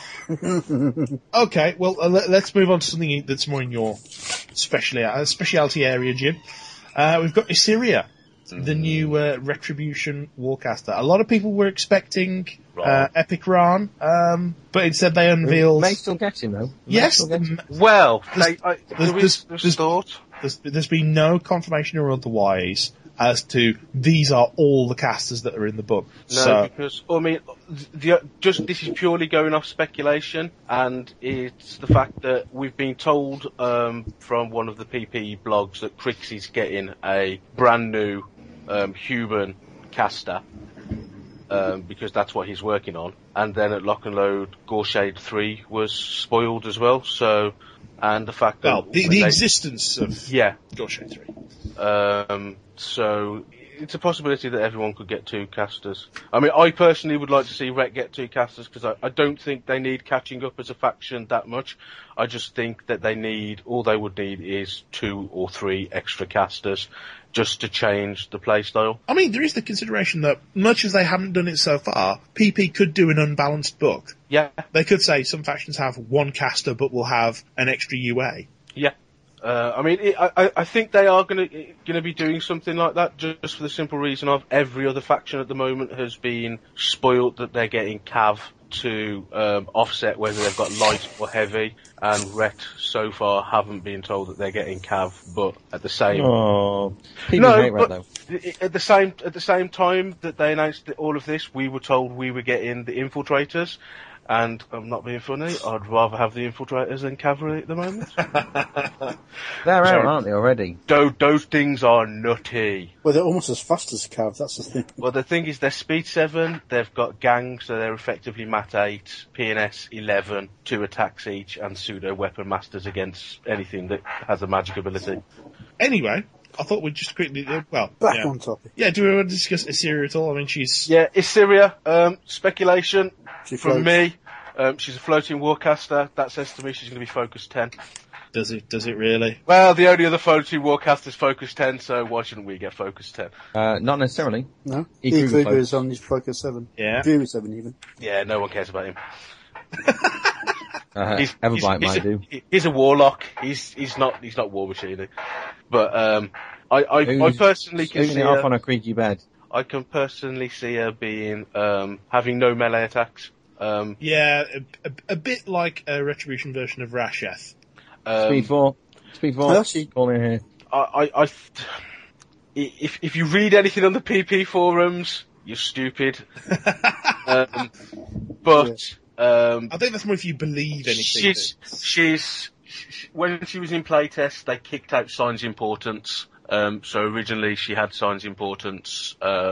enough. Okay, well, uh, let, let's move on to something that's more in your specialty, uh, specialty area, Jim. Uh, we've got Assyria, the new uh, Retribution Warcaster. A lot of people were expecting uh, Ran. Epic Ran, um, but instead they unveiled... May still get him though. May Yes, still get him. m- Well, There's- they, I, there's- there there's- is there's there's- thought. there's, there's been no confirmation or otherwise as to these are all the casters that are in the book. No, so, because I mean, the, just this is purely going off speculation, and it's the fact that we've been told um, from one of the P P E blogs that Crix is getting a brand new um, human caster. Um, because that's what he's working on, and then at Lock and Load, Gorshade three was spoiled as well. So, and the fact that well, the, when the they- existence of yeah, Gorshade three. Um, so it's a possibility that everyone could get two casters. I mean, I personally would like to see Rec get two casters because I, I don't think they need catching up as a faction that much. I just think that they need, all they would need is two or three extra casters just to change the playstyle. I mean, there is the consideration that, much as they haven't done it so far, P P could do an unbalanced book. Yeah, They could say some factions have one caster but will have an extra U A. yeah. Uh, I mean, it, I, I think they are going to going to be doing something like that, just for the simple reason of every other faction at the moment has been spoiled that they're getting Cav to um, offset whether they've got light or heavy, and Ret so far haven't been told that they're getting Cav, but at the same Oh, people No, hate Red but- though. at the same at the same time that they announced all of this, we were told we were getting the infiltrators. And I'm not being funny, I'd rather have the infiltrators than cavalry at the moment. They're Sorry. out, aren't they already? those, those things are nutty. Well, they're almost as fast as Cav, that's the thing. Well, the thing is, they're speed seven, they've got gang, so they're effectively mat eight, P N S eleven, two attacks each, and pseudo weapon masters against anything that has a magic ability. Anyway, I thought we'd just quickly, uh, well, Back yeah. on topic. Yeah, do we want to discuss Assyria at all? I mean, she's... Yeah, Assyria, um, speculation She from floats. me. Um, she's a floating warcaster. That says to me she's going to be focus ten. Does it, does it really? Well, the only other floating warcaster is focus ten, so why shouldn't we get focus ten? Uh, not necessarily. No? E. E. Kruger Kruger floats. is on his Focus seven. Yeah. Fury seven even. Yeah, no one cares about him. Uh, He's, Everblight he's, might he's, do. a, he's a warlock. He's he's not he's not war machine. But um, I I, I Who's personally can Scooting see it off her, on a creaky bed. I can personally see her being um having no melee attacks. Um, Yeah, a, a, a bit like a Retribution version of Rasheth. um, Speed four. Speed four. Well, she- Call in here. I, I, I if if you read anything on the P P forums, you're stupid. um, but um, I think that's more if you believe anything. she's she's she, when she was in playtest, they kicked out Signs Importance. Um, so originally she had Signs Importance um,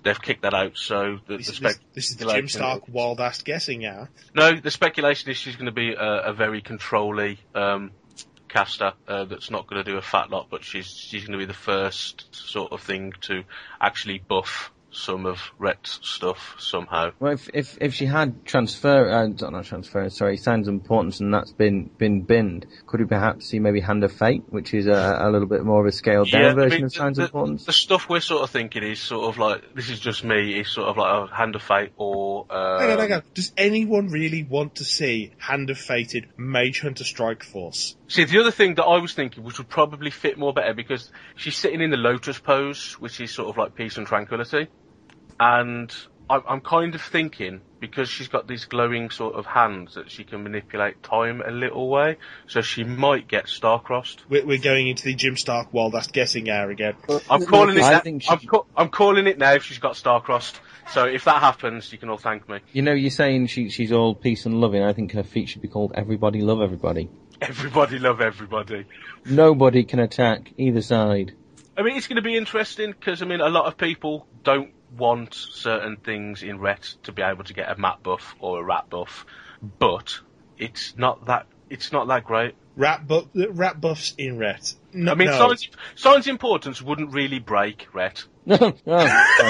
they've kicked that out. So the, This, the is- this, spec- this is the Jim Stark wild ass guessing hour. No, the speculation is she's going to be a, a very controlly um, caster uh, that's not going to do a fat lot, but she's she's going to be the first sort of thing to actually buff some of Rhett's stuff somehow. Well, if if if she had transfer, uh, not transfer, sorry, Signs of Importance, and that's been been binned, could we perhaps see maybe Hand of Fate, which is a, a little bit more of a scaled down Yeah, I version mean, of Signs the, of Importance? The stuff we're sort of thinking is sort of like, this is just me, is sort of like a Hand of Fate or... Um, Hang on, hang on. Does anyone really want to see Hand of Fated Mage Hunter Strike Force? See, the other thing that I was thinking, which would probably fit more better, because she's sitting in the Lotus pose, which is sort of like peace and tranquility. And I'm, I'm kind of thinking, because she's got these glowing sort of hands, that she can manipulate time a little way, so she might get star-crossed. We're, we're going into the Jim Stark wild ass guessing hour again. I'm calling it. I now. think she- I'm, ca- I'm calling it now. She's got star-crossed. So if that happens, you can all thank me. You know, you're saying she she's all peace and loving. I think her feat should be called Everybody Love Everybody. Everybody love everybody. Nobody can attack either side. I mean, it's going to be interesting because I mean, a lot of people don't want certain things in Rhett to be able to get a map buff or a rat buff, but it's not that it's not that great. Rat, bu- rat buffs in Rhett. No, I mean, no. Signs, Signs Importance wouldn't really break Rhett. No, no. Right.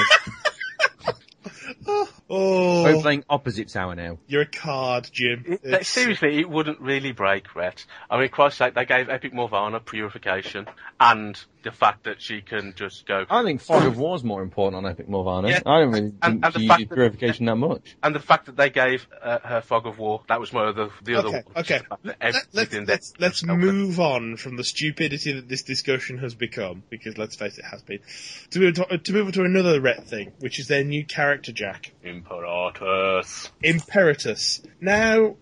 Oh, We're playing opposites hour now. you're a card, Jim. It, It's- seriously, it wouldn't really break Rhett. I mean, Christ's sake, they gave Epic Morvana purification and the fact that she can just go. I think Fog of War's more important on Epic Morvana. Yeah. I don't really And- think and the she fact uses that- purification that much. And the fact that they gave uh, her Fog of War, that was one of the, the other Okay, ones. okay. The fact that Let, let's everything let's, that- let's Okay. move on from the stupidity that this discussion has become, because let's face it, has been, to move to, to move on to another Rhett thing, which is their new character, Jack. Imperatus. Imperatus. Now,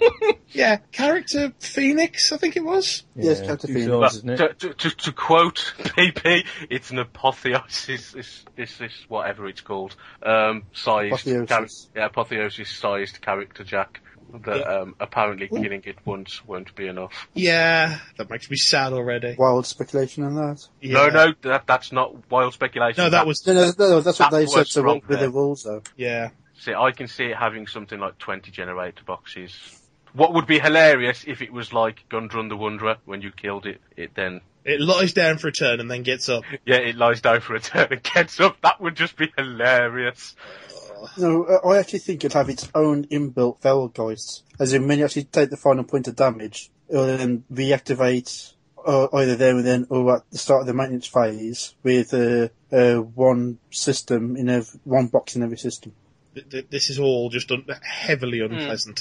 yeah, character Phoenix, I think it was. Yes, Yeah, Captain two Phoenix. swords, isn't it? To, to, to, to quote P P, it's an apotheosis, this, this, this, whatever it's called, um, sized, Apotheosis. char- yeah, apotheosis sized character Jack. That Yeah. um, apparently killing it once won't be enough. Yeah, that makes me sad already. Wild speculation on that. Yeah. No, no, that, that's not wild speculation. No, that was, No, no, no, that's what That they was said. So wrong what with there. the rules, though? yeah. See, I can see it having something like twenty generator boxes. What would be hilarious if it was like Gundrun the Wanderer, when you killed it, it then, It lies down for a turn and then gets up. yeah, it lies down for a turn and gets up. That would just be hilarious. No, uh, I actually think it'd have its own inbuilt Felgeist. As in, when you actually take the final point of damage, it'll then reactivate uh, either there and then or at the start of the maintenance phase with uh, uh, one system in every, one box in every system. Th- th- This is all just un- heavily unpleasant.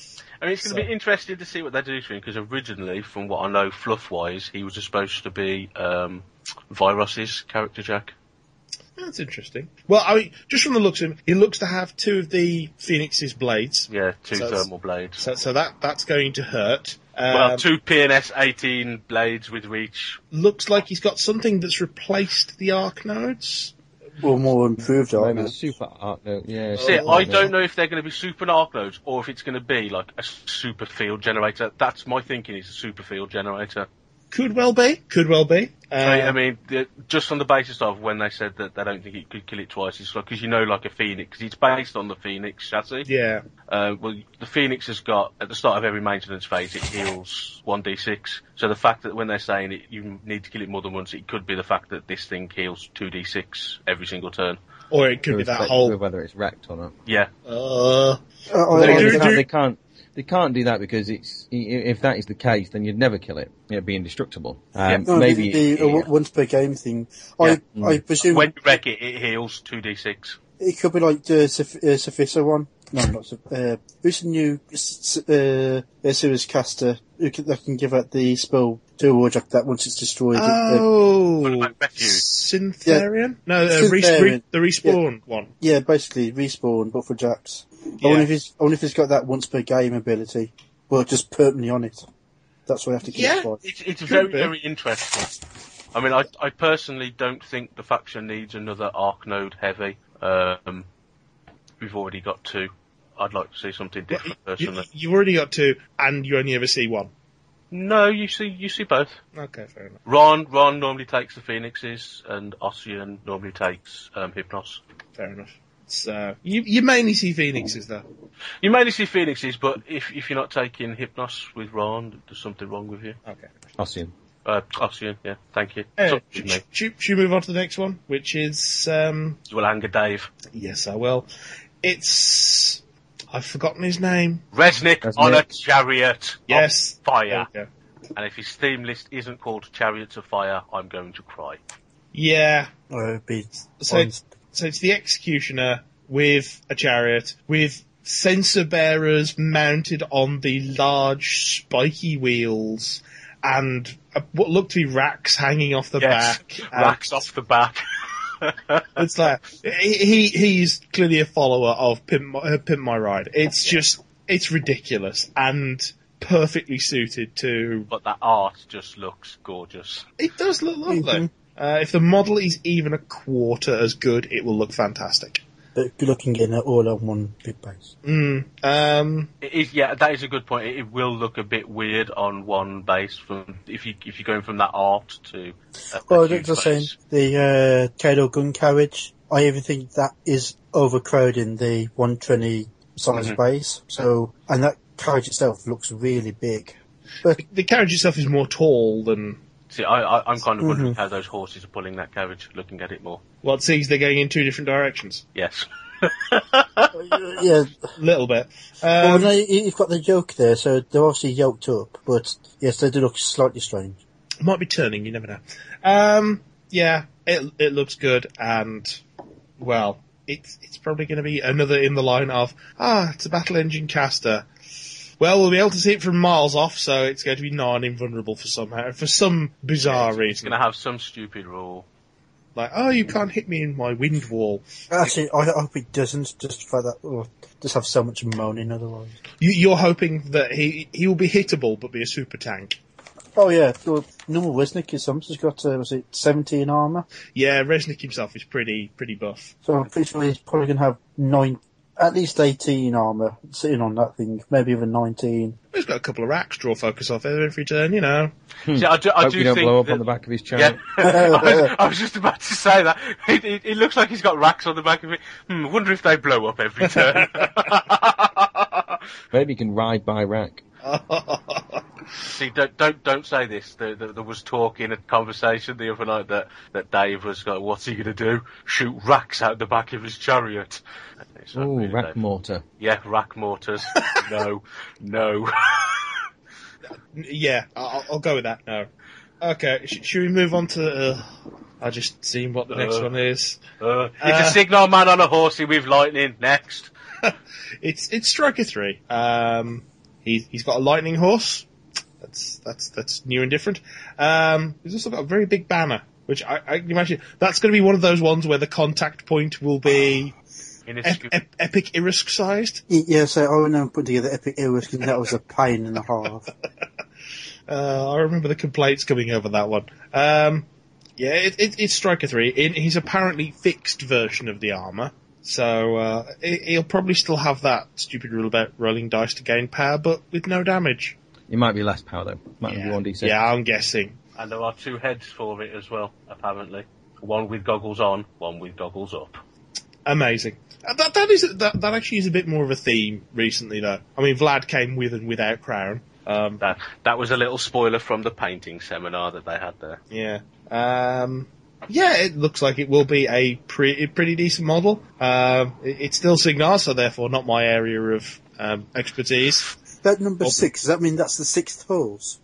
I mean, it's going to So- be interesting to see what they do to him, because originally, from what I know, fluff-wise, he was supposed to be um, Virus's character, Jack. That's interesting. Well, I mean, just from the looks of him, he looks to have two of the Phoenix's blades. Yeah, two So it's- thermal blades. So, so that that's going to hurt. Um, well, two P N S eighteen blades with reach. Looks like he's got something that's replaced the arc nodes. Or more improved, I Maybe know. the super art note, yeah. See, Oh, I no. don't know if they're going to be super arc nodes or if it's going to be like a super field generator. That's my thinking, is a super field generator. Could well be. Could well be. Uh, I I mean, the, just on the basis of when they said that they don't think it could kill it twice, it's like, because you know, like a Phoenix, because it's based on the Phoenix chassis. yeah. Uh, well, the Phoenix has got, at the start of every maintenance phase, it heals one d six. So the fact that when they're saying it, you need to kill it more than once, it could be the fact that this thing heals two d six every single turn. Or it could be that Irrespective whole. of whether it's wrecked or not. Yeah. Uh, Uh, They, I, They I, do- they, do- can't, they can't. They can't do that because it's i- if that is the case, then you'd never kill it. It'd be indestructible. Um, no, maybe the, the, yeah. uh, once per game thing. I, Yeah. I presume When you wreck it, it heals two d six. it could be like the Soph- uh, Sophisa one. No, not Soph- uh, who's the new s- uh, uh, series caster who can, that can give out the spell to a Warjack that once it's destroyed. it- uh, oh, Like Refuge. Syntherian? No, uh, re- Syntherian. re- the respawn one. yeah, basically respawn, but for Jacks. I Yeah. wonder if he's, I wonder if he's got that once per game ability. Well, just permanently on it. That's what I have to keep Yeah. it for. It's, it's Could very, be. very interesting. I mean, I, I personally don't think the faction needs another arc node heavy. Um, we've already got two. I'd like to see something different, You, personally. you've already got two, and you only ever see one. No, you see, you see both. Okay, fair enough. Ron, Ron normally takes the Phoenixes, and Ossian normally takes um, Hypnos. Fair enough. So you you mainly see Phoenixes though. You mainly see Phoenixes, but if if you're not taking Hypnos with Ron, there's something wrong with you. Okay. Ossian. Uh, Ossian, yeah, thank you. Uh, Something sh- with me. sh- should we move on to the next one, which is um, Will anger Dave. yes, I will. It's I've forgotten his name. Resnick, Resnick. on a chariot Yes, of fire. There we go. And if his theme list isn't called Chariots of Fire, I'm going to cry. Yeah. Or it'd be So it's, so it's the Executioner with a chariot with sensor bearers mounted on the large spiky wheels and uh, what look to be racks hanging off the Yes, back. racks And off the back. It's like he he- he's clearly a follower of Pimp My, uh, Pimp My Ride. It's just it's ridiculous and perfectly suited to. But that art just looks gorgeous. It does look lovely. Mhm. Uh, if the model is even a quarter as good, it will look fantastic. but good looking in it all on one big base. Mm, um, It is, yeah, that is a good point. It, it will look a bit weird on one base from if you if you're going from that art to. A, Well, a huge just saying, base. the uh, Kado gun carriage, I even think that is overcrowding the one twenty size Mhm. base. So, and that carriage itself looks really big. But the carriage itself is more tall than. See, I, I, I'm kind of wondering Mhm. how those horses are pulling that carriage. Looking at it more, Well, it seems they're going in two different directions. yes. yeah, A little bit. well, Um, no, you- you've got the yoke there, so they're obviously yoked up. But yes, they do look slightly strange. might be turning, you never know. Um, yeah, it it looks good, and well, it's it's probably going to be another in the line of ah, it's a battle engine caster. Well, we'll be able to see it from miles off, so it's going to be non-invulnerable for somehow for some bizarre It's reason. going to have some stupid rule. Like, oh, you can't hit me in my wind wall. Actually, I hope it doesn't, just for that, or just have so much moaning otherwise. You, you're hoping that he he will be hittable, but be a super tank. Oh yeah, well, normal Wisnik is something. He's got, uh, was it seventeen armour? Yeah, Resnick himself is pretty pretty buff. So I'm pretty sure he's probably going to have nine, at least eighteen armour sitting on that thing, maybe even nineteen. He's got a couple of racks, draw focus off every turn, you know. See, I do, I Hope do you don't think blow up that- on the back of his Yeah, chariot. I, was, I was just about to say that. It, it, it looks like he's got racks on the back of it. Hmm, wonder if they blow up every turn. Maybe you can ride by rack. See, don't don't don't say this. There, there, there was talk in a conversation the other night that, that Dave was going, what's he going to do? Shoot racks out the back of his chariot. It's not Ooh, really rack Dave. mortar. Yeah, rack mortars. no, no. Yeah, I'll, I'll go with that. No. Okay, sh- should we move on to? Uh, I just seen what the next Uh. one is. Uh, it's Uh. a signal man on a horsey with lightning. Next. It's it's Striker three. Um, he's he's got a lightning horse. That's that's that's new and different. Um, he's also got a very big banner, which I, I can imagine that's going to be one of those ones where the contact point will be In a ep- scoop. ep- epic Irisk sized. Yeah, so I remember putting together Epic Eros, and that was a pain and a half. Uh, I remember the complaints coming over that one. Um, yeah, it, it, it's Striker three. In his apparently fixed version of the armor. So, uh, he- he'll probably still have that stupid rule about rolling dice to gain power, but with no damage. It might be less power though. Might Yeah, be one d six. yeah, I'm guessing. And there are two heads for it as well, apparently. One with goggles on, one with goggles up. Amazing. Uh, That, that is, that, that actually is a bit more of a theme recently though. I mean, Vlad came with and without crown. Um, That that was a little spoiler from the painting seminar that they had there. yeah. Um, yeah, it looks like it will be a pretty, pretty decent model. Um, it, it's still Signar, so therefore not my area of, um, expertise. That number Oh. six, does that mean that's the sixth horse?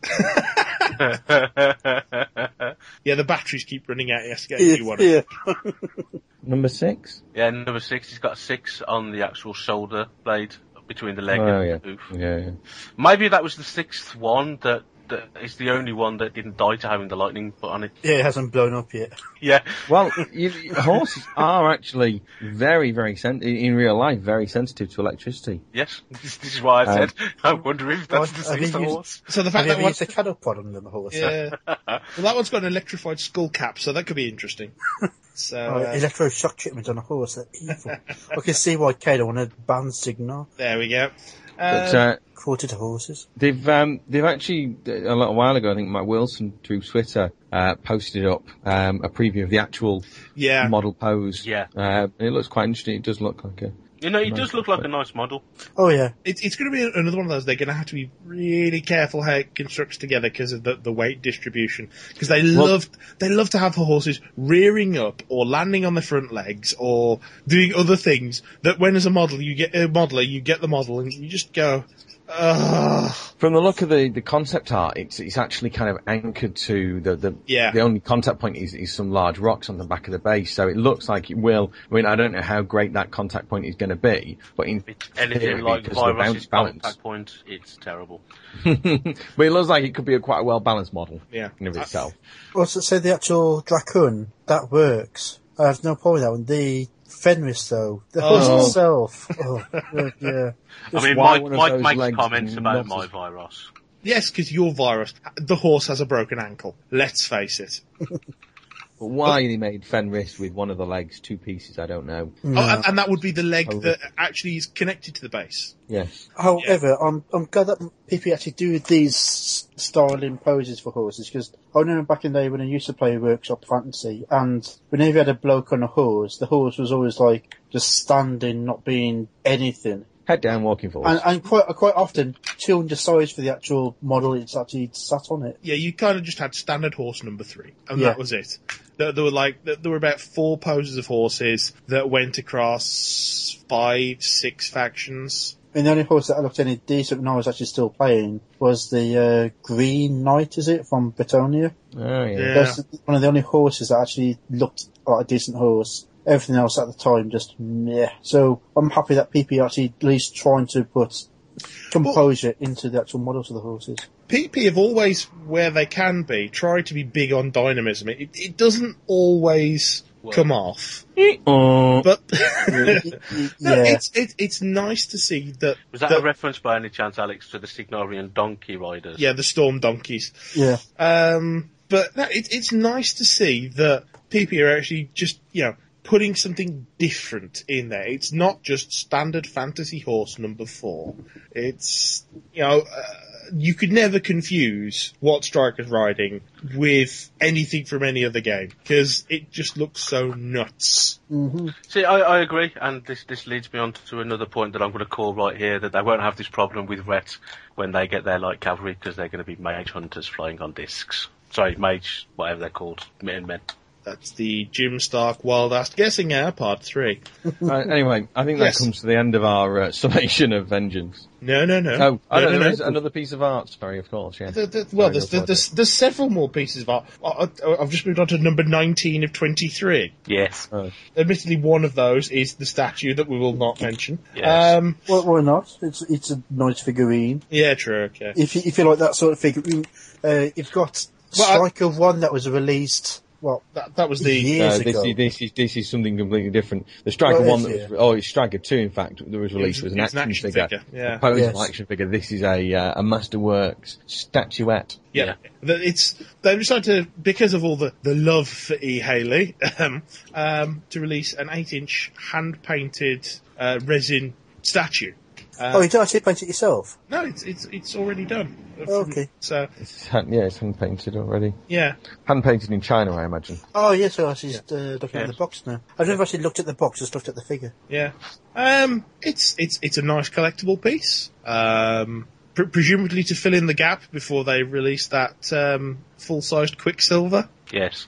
Yeah, the batteries keep running out. He has to get a new one. yeah. Number six? Yeah, number six, he's got six on the actual shoulder blade between the leg Oh, and yeah. the hoof. Yeah, yeah. Maybe that was the sixth one that, that is the only one that didn't die to having the lightning put on it. Yeah, it hasn't blown up yet. Yeah. Well, you, horses are actually very, very sen- in in real life very sensitive to electricity. Yes. This, this is why I Um, said, I wonder if that's the Have you sixth used- horse. So the Have fact you that ever one, used a cattle pod on the horse? yeah, well, that one's got an electrified skull cap, so that could be interesting. So, Oh, uh, electroshock treatment on a horse, they're evil. I can see why Kado wanted to ban Signar. there we go. But, uh, Quartered horses. They've um, they've actually a little while ago, I think Matt Wilson through Twitter uh, posted up um, a preview of the actual Yeah. model pose. Yeah. uh, it looks quite interesting. It does look like a You know, he nice does look like a outfit. nice model. Oh yeah. It's, it's going to be another one of those. They're going to have to be really careful how it constructs together because of the, the weight distribution. Because they Well- love they love to have the horses rearing up or landing on their front legs or doing other things that when as a model you get a modeler you get the model and you just go, ugh. From the look of the, the concept art, it's it's actually kind of anchored to the the, Yeah. the only contact point is, is some large rocks on the back of the base. So it looks like it will. I mean, I don't know how great that contact point is going to be, but in It's anything theory, like because of the Virus's bounce balance, contact point, it's terrible. but it looks like it could be a quite a well balanced model. Yeah. in of itself. Also, say the actual Dracoon, that works. I have no problem with that one. The Fenris, though, the horse Oh. itself. Oh, yeah, yeah. I mean, why Mike, one of Mike those makes legs comments about not my as- virus. Yes, because your virus, the horse has a broken ankle. Let's face it. But why they made Fenris with one of the legs two pieces, I don't know. Oh, and, and that would be the leg Oh. that actually is connected to the base. Yes. However, I'm I'm glad that people actually do these styling poses for horses, because I remember back in the day when I used to play Workshop Fantasy, and whenever you had a bloke on a horse, the horse was always like just standing, not being anything. Head down, walking forward. And, and quite quite often, two hundred size for the actual model it's actually sat on it. Yeah, you kind of just had standard horse number three, and Yeah. that was it. There, there were like there there were about four poses of horses that went across five, six factions. And the only horse that I looked any decent when I was actually still playing was the uh, Green Knight, is it, from Bretonia? oh, yeah. Yeah. That's one of the only horses that actually looked like a decent horse. Everything else at the time just meh. So I'm happy that P P are actually at least trying to put composure into the actual models of the horses. P P have always, where they can be, tried to be big on dynamism. It, it doesn't always Well. come off, Oh. but yeah. no, it's it, it's nice to see that. Was that that- a reference by any chance, Alex, to the Signorian donkey riders? Yeah, the Storm Donkeys. yeah. Um, but no, it, it's nice to see that P P are actually just, you know, putting something different in there. It's not just standard fantasy horse number four. It's, you know, uh, you could never confuse what Striker's riding with anything from any other game, because it just looks so nuts. See, I, I agree, and this this leads me on to another point that I'm going to call right here, that they won't have this problem with Ret when they get their light cavalry, because they're going to be mage hunters flying on discs. Sorry, mage, whatever they're called, men men. That's the Jim Stark Wild Ass Guessing Hour, part three. Right, anyway, I think that Yes. comes to the end of our uh, summation of Vengeance. No, no, no. Oh, no, I know, no, there no. is another piece of art, sorry, of course, yeah. The, the, well, Sorry, there's, go for there's, it. there's several more pieces of art. I, I, I've just moved on to number nineteen of twenty-three. Yes. Oh. Admittedly, one of those is the statue that we will not mention. Yes. Um, Well, why not? It's it's a nice figurine. yeah, true, okay. If you, if you like that sort of figurine, uh, you've got Well, I- Striker One that was released. Well, That, that was the... years Uh, this, ago. is, this is this is something completely different. The Striker Well, it one is, that was yeah. oh, it's Striker two. In fact, that was released was an It's action, figure, yeah. a posable Yes. action figure. This is a uh, a Masterworks statuette. Yeah. The- It's, they decided to, because of all the, the love for E. Haley, um, um, to release an eight inch hand-painted uh, resin statue. Uh, oh, you don't actually paint it yourself? No, it's it's it's already done. Okay. So, It's hand, yeah, it's hand painted already. yeah. Hand painted in China, I imagine. Oh, yes, I was just uh, looking at Yeah. the box now. I've never actually looked at the box, just looked at the figure. Yeah. Um, it's it's it's a nice collectible piece. Um, pre- presumably to fill in the gap before they release that um, full-sized Quicksilver. Yes.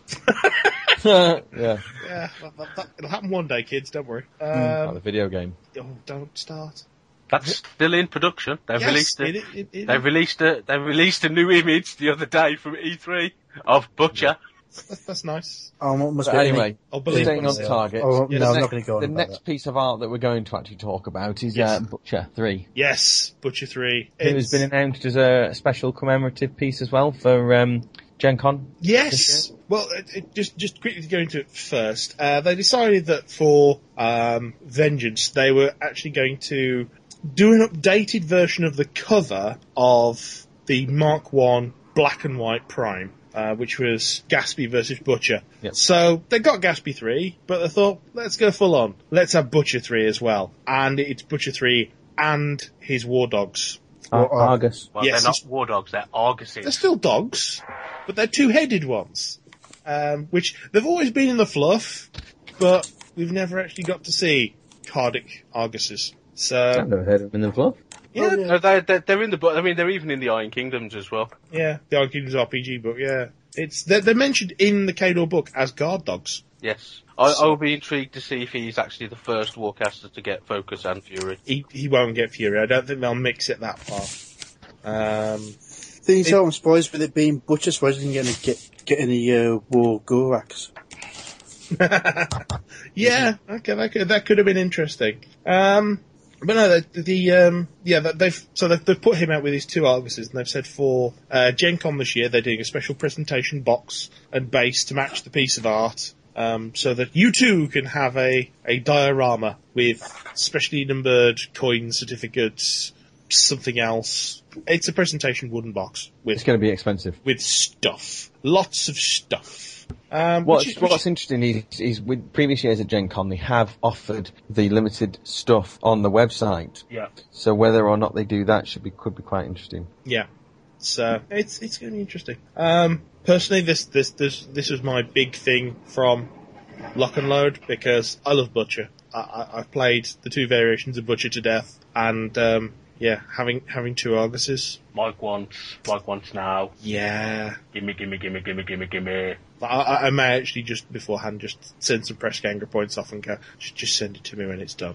yeah, Yeah, that, that, that, it'll happen one day, kids. Don't worry. like Um, the video game. oh, don't start. That's still in production. They've Yes, released it. it, it, it, They've released a they released a new image the other day from E three of Butcher. that's, that's nice. Oh, what must But be anyway, I'll believe staying what on they are. target. Oh, Yeah, no, I'm the not going to go on The about next that. piece of art that we're going to actually talk about is Yes. uh, Butcher three. Yes, Butcher three. It has It's- been announced as a special commemorative piece as well for um, Gen Con. Yes. Well, it, it, just just quickly to go into it first, uh, they decided that for um, Vengeance, they were actually going to do an updated version of the cover of the Mark One Black and White Prime, uh, which was Gatsby versus Butcher. Yep. So they got Gatsby three, but they thought, let's go full on. Let's have Butcher three as well. And it's Butcher three and his war dogs. Ar- What are- Argus. Well, Yes, they're not it's- war dogs, they're Arguses. They're still dogs, but they're two-headed ones, um, which they've always been in the fluff, but we've never actually got to see Cardic Arguses. I've So, never heard of them in the fluff. yeah, Oh, yeah. No, they're, they're, they're in the book. I mean, they're even in the Iron Kingdoms as well. yeah, the Iron Kingdoms R P G book, yeah. It's they're, they're mentioned in the Kador book as guard dogs. Yes. I, I will be intrigued to see if he's actually the first Warcaster to get Focus and Fury. He he won't get Fury. I don't think they'll mix it that far. Um, Things It- I'm surprised with it being Butcher, so I didn't get, any- get, get any uh, War Gorax. yeah, okay, that could, that could have been interesting. Um, but no, the, the um, yeah, that they've so they've, they've put him out with his two Arguses, and they've said for uh, Gen Con this year they're doing a special presentation box and base to match the piece of art, um, so that you too can have a a diorama with specially numbered coin certificates, something else. It's a presentation wooden box It's with going to be expensive. with stuff, lots of stuff. Um, What's, which is- which- what's interesting is, is with previous years at Gen Con, they have offered the limited stuff on the website. Yeah. So whether or not they do that should be could be quite interesting. Yeah. So it's it's going to be interesting. Um, personally, this this this this was my big thing from Lock and Load because I love Butcher. I, I, I've played the two variations of Butcher to death, and um, yeah, having having two Arguses, Mike wants, Mike wants now. yeah. Gimme, gimme, gimme, gimme, gimme, gimme. I, I I may actually just beforehand just send some press ganger points off and go, just, just send it to me when it's done.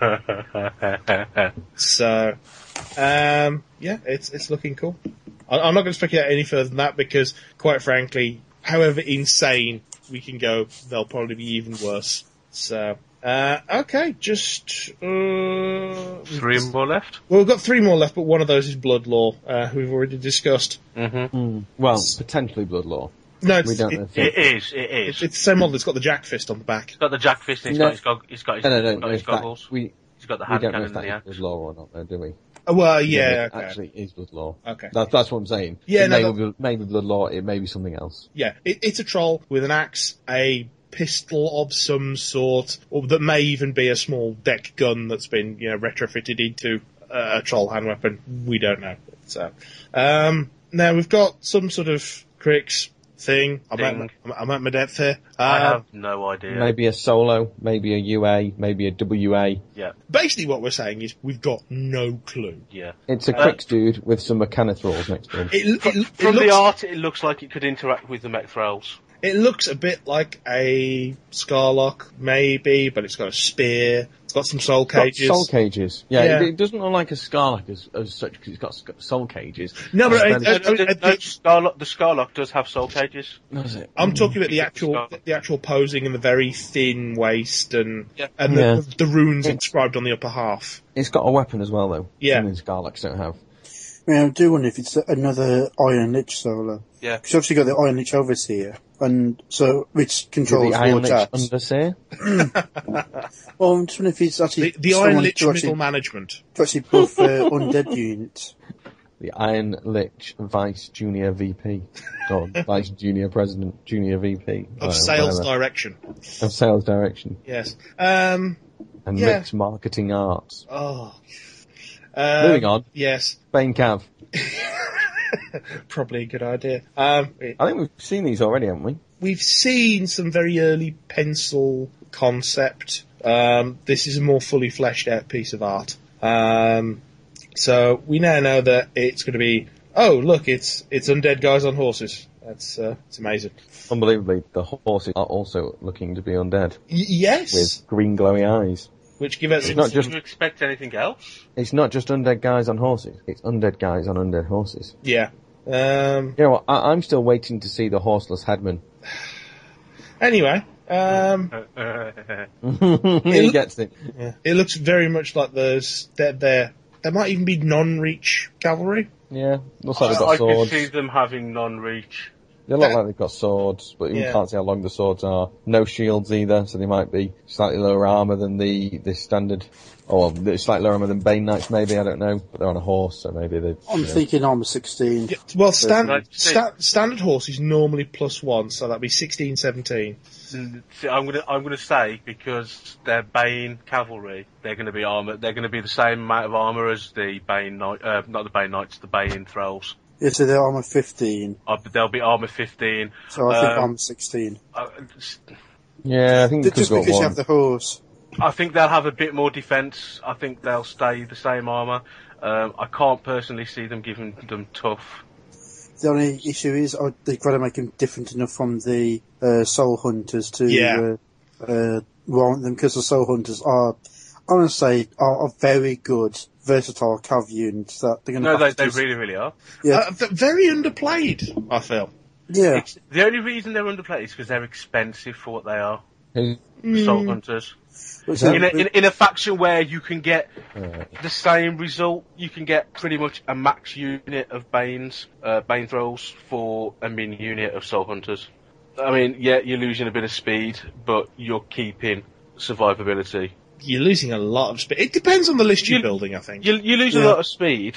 So, um, yeah, it's it's looking cool. I, I'm not going to speculate any further than that because, quite frankly, however insane we can go, they'll probably be even worse. So, uh, okay, just uh, Three more left? well, we've got three more left, but one of those is Blood Law, uh, who we've already discussed. Mm-hmm. Well, potentially Blood Law. No, it's, We don't it- know. If It is, it is. it's, it's the same model. It's got the Jack Fist on the back. He's got the Jack Fist and he's No. got his, gog- he's got his, no, no, no, he's got no, his if that- goggles. we He's got the we hand don't know cannon if and the that axe. is Blood Law or not, though, do we? Oh, well, We don't yeah, know if it okay. actually is Blood Law. Okay. That's that's what I'm saying. Yeah, it no, may, that- be, maybe Blood Law. It may be something else. Yeah, it, it's a troll with an axe, a pistol of some sort, or that may even be a small deck gun that's been, you know, retrofitted into uh, a troll hand weapon. We don't know. So, um, now we've got some sort of Crix thing. I'm at, Ding. I'm, I'm at my depth here. I Uh, have no idea. Maybe a solo, maybe a U A, maybe a W A. Yeah, basically, what we're saying is we've got no clue. yeah. It's a Uh, Crix dude with some Mechanothralls next to him. It, it, it, From looks, the art, it looks like it could interact with the mech thralls. it looks a bit like a Scarlock, maybe, but it's got a spear. It's got some soul It's got cages. soul cages. Yeah, Yeah. It, it doesn't look like a Scarlock as, as such because it's got sc- soul cages. No, but Uh, I- then- I- No, no, no, I- no, Scarlock, the Scarlock does have soul cages. Does it? I'm talking about the It's actual, Scarlet. the actual posing and the very thin waist and Yeah. and the, Yeah. the runes It's- inscribed on the upper half. It's got a weapon as well, though. Yeah. Something Scarlocks don't have. I mean, I do wonder if it's another Iron Lich solo. Yeah. Because obviously got the Iron Lich Overseer, and so which controls the Iron War Lich Jacks. Underseer? Well, I'm just wondering if it's actually The, the someone Iron Lich to actually, middle management. to actually buff uh, undead units. The Iron Lich Vice Junior V P. Or Vice Junior President, Junior V P. Of uh, sales whatever. direction. Of sales direction. Yes. Um. And Yeah. mixed marketing arts. Oh. Um, Moving on. Yes. Bane Cav. Probably a good idea. Um. it- I think we've seen these already, haven't we? we've seen some very early pencil concept. Um, this is a more fully fleshed out piece of art. Um, so we now know that it's going to be. Oh, look! It's it's undead guys on horses. That's uh, it's amazing. Unbelievably, the horses are also looking to be undead. Y- yes, With green glowy eyes. which give us It's not just- Did you expect anything else? It's not just undead guys on horses. It's undead guys on undead horses. yeah. Um, You know what? I- I'm still waiting to see the horseless headman. anyway, um, he gets it. yeah. It looks very much like those. There, there, there might even be non-reach cavalry. Yeah, looks like they've I got could swords. see them having non-reach. They look like they've got swords, but you Yeah. can't see how long the swords are. No shields either, so they might be slightly lower armour than the, the standard, or they're slightly lower armour than Bane Knights maybe, I don't know. But they're on a horse, so maybe they... I'm you know. thinking armor sixteen. Yeah, well, stand, Right, see- sta- standard horse is normally plus one, so that'd be sixteen, seventeen. See, I'm gonna I'm gonna say because they're Bane cavalry, they're gonna be armor. They're gonna be the same amount of armor as the Bane Knight, uh, not the Bane Knights, the Bane Thralls. Yeah, so they're armor fifteen. Uh, but they'll be armor fifteen. So I think Um, armor sixteen. Uh, Yeah, I think they could Just go because you one. have the horse. I think they'll have a bit more defence. I think they'll stay the same armour. Um, I can't personally see them giving them tough. The only issue is oh, they've got to make them different enough from the uh, Soul Hunters to Yeah. uh, uh, warrant them, because the Soul Hunters are, I want to say, are, are very good, versatile cav units that they're going to No, they, have to they do- really, really are. Yeah, Uh, th- very underplayed, I feel. yeah. It's, the only reason they're underplayed is because they're expensive for what they are. Who's- The Soul Hunters. But that- In a, in, in a faction where you can get uh, the same result, you can get pretty much a max unit of Banes, uh, Bane Thralls for a min unit of Soul Hunters. I mean, yeah, you're losing a bit of speed, but you're keeping survivability. You're losing a lot of speed. It depends on the list you're You- building, I think. You, you lose a Yeah. lot of speed.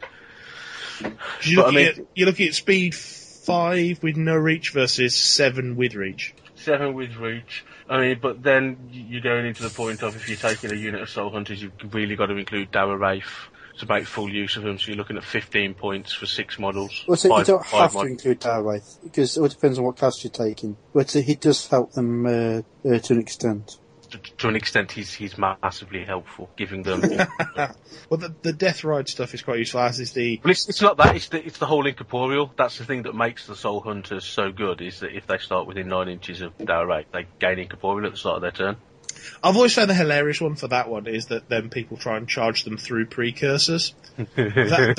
You're but I looking, mean- at, you're looking at speed five with no reach versus seven with reach. Seven with reach. I mean, but then you're going into the point of if you're taking a unit of Soul Hunters, you've really got to include Dara Wraith to make full use of them. So you're looking at fifteen points for six models. Well, so Five- you don't five have mod- to include Darwraith, because it all depends on what class you're taking. But uh, he does help them uh, uh, to an extent. To, to an extent, he's he's massively helpful, giving them. Well, the, the Death Ride stuff is quite useful, as is the... Well, it's, it's not that. It's the it's the whole incorporeal. That's the thing that makes the Soul Hunters so good. Is that if they start within nine inches of Dara Wraith, they gain incorporeal at the start of their turn. I've always found the hilarious one for that one is that then people try and charge them through precursors. that,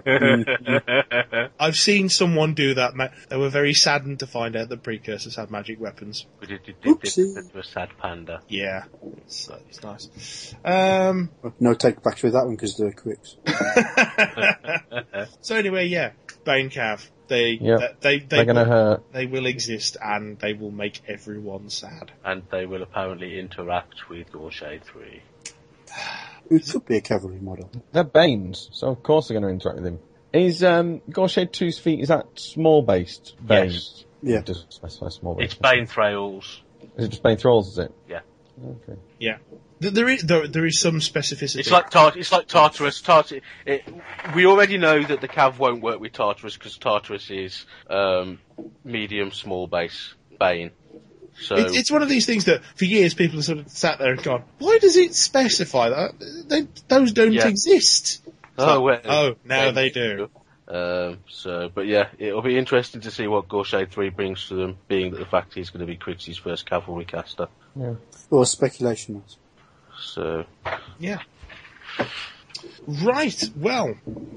that I've seen someone do that. ma- They were very saddened to find out that precursors had magic weapons. We did, did, did, did, Oopsie. did a sad panda. Yeah, it's, uh, it's nice. Um, No take backs with that one because they're quicks. so anyway, yeah, Bane Cav. They, Yep. they, they, they're going to will, hurt. they will exist and they will make everyone sad. And they will apparently interact with Gorshade three. It could be a cavalry model. They're Banes, so of course they're going to interact with him. Is um, Gorshade two's feet, is that small-based Bane? Yes. Yeah. It does specify small-based. It's Bane Thralls. Is it just Bane Thralls, is it? Yeah. Okay. Yeah. Th- There is, there, there is some specificity. It's like Tart- it's like Tartarus. Tart- it, we already know that the Cav won't work with Tartarus because Tartarus is um, medium small base Bane. So It, it's one of these things that for years people have sort of sat there and gone, why does it specify that? They, those don't Yeah. exist. oh, well, Oh, now they do. Um, so, but yeah, it'll be interesting to see what Gorshade three brings to them, being that the fact he's going to be Critzy's first cavalry caster. Yeah. Or speculation. So, Yeah. Right, well,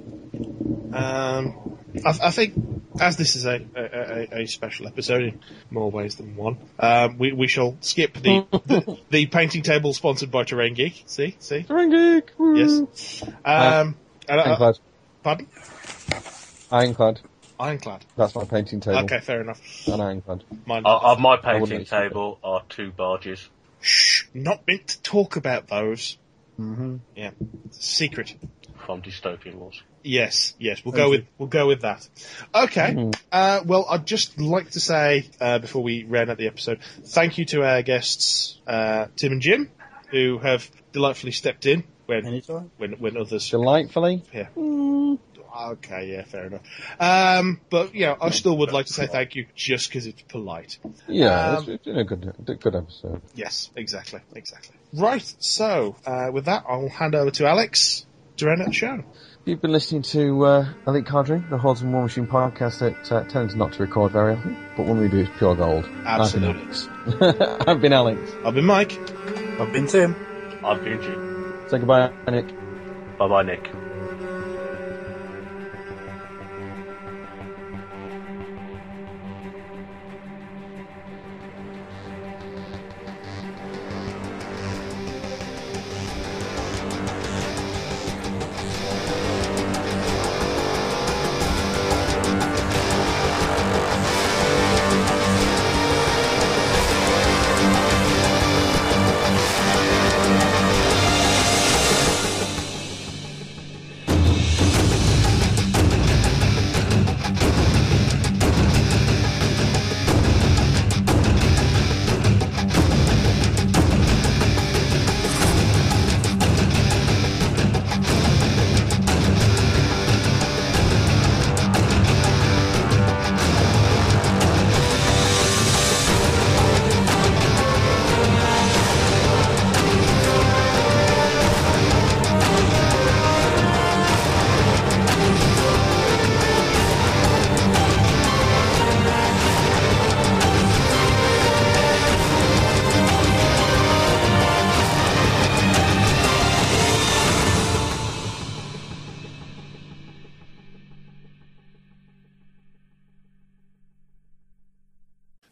um, I, I think as this is a, a, a, a special episode in more ways than one, um, we, we shall skip the, the the painting table sponsored by Terrain Geek. See, see, Terrain Geek! Woo! yes. Um, and, uh, Ironclad. pardon, Ironclad. Ironclad. That's my painting table. Okay, fair enough. An ironclad. Mine. uh, of my I wouldn't painting expect table are two barges Shh, not meant to talk about those. Mm-hmm. Yeah, secret. from Dystopian Wars. Yes, yes, we'll go with we'll go with that. Okay. Mhm. Uh, well, I'd just like to say uh, before we round out the episode, thank you to our guests uh, Tim and Jim, who have delightfully stepped in when Anytime. when when others. Delightfully. Yeah. Okay, yeah, fair enough. Um, but yeah, I still would like to say thank you just because it's polite. Yeah, Um, it's, it's been a good, good episode. Yes, exactly, exactly. Right. So uh, with that, I'll hand over to Alex to round out the show. You've been listening to uh, Elite Cadre, the Hordes and War Machine podcast that uh, tends not to record very often, but when we do, it's pure gold. Absolutely. I've been Alex. I've been Alex. I've been Mike. I've been Tim. I've been Jim. Say goodbye, Nick. Bye bye, Nick.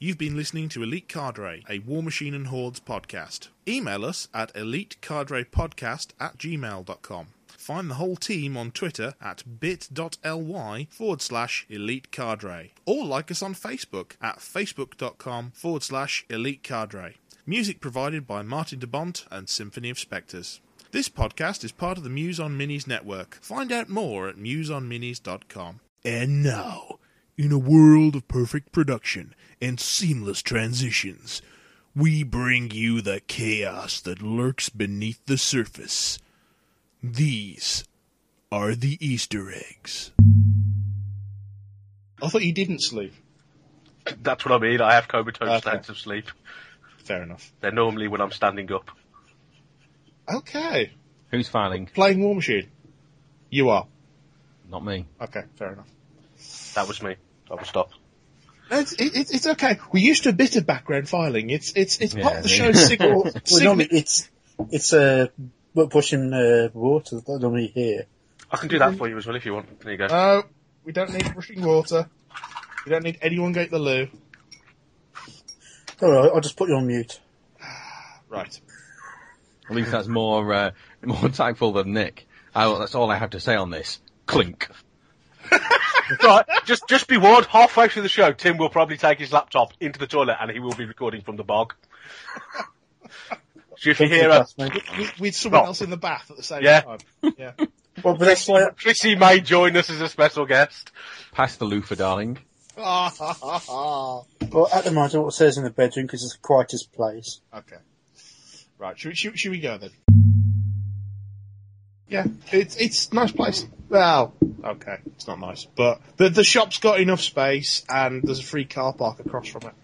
You've been listening to Elite Cadre, a War Machine and Hordes podcast. Email us at elitecadrepodcast at gmail dot com. Find the whole team on Twitter at bit.ly forward slash Elite Cadre. Or like us on Facebook at facebook.com forward slash Elite Cadre. Music provided by Martin de Bont and Symphony of Spectres. This podcast is part of the Muse on Minis network. Find out more at muse on minis dot com. And now, in a world of perfect production and seamless transitions, we bring you the chaos that lurks beneath the surface. These are the Easter eggs. I thought you didn't sleep. That's what I mean. I have comatose Okay. states of sleep. Fair enough. They're normally when I'm standing up. Okay. Who's filing? Playing War Machine. You are. Not me. Okay, fair enough. That was me. I will stop. It's, it, it's okay. We're used to a bit of background filing. It's it's it's part Yeah, of the yeah. show's signal. Well, signal- normally it's it's uh, we're pushing uh, water that normally here. I can do that for you as well if you want. There you go. No, we don't need rushing water. We don't need anyone going to the loo. All right, I'll just put you on mute. Right. At least that's more uh, more tactful than Nick. I, that's all I have to say on this. Clink. Right, just just be warned, halfway through the show, Tim will probably take his laptop into the toilet and he will be recording from the bog. So if you hear a... That's me. With, with someone Oh. else in the bath at the same Yeah. time. Yeah. Well, but that's why. Chrissy may join us as a special guest. Pass the loofah, darling. Ah, ha, ha, ha. Well, at the moment, what it says in the bedroom because it's the quietest place. Okay. Right, should we, should, should we go then? Yeah, it's it's a nice place. Well, okay, it's not nice, but the the shop's got enough space and there's a free car park across from it.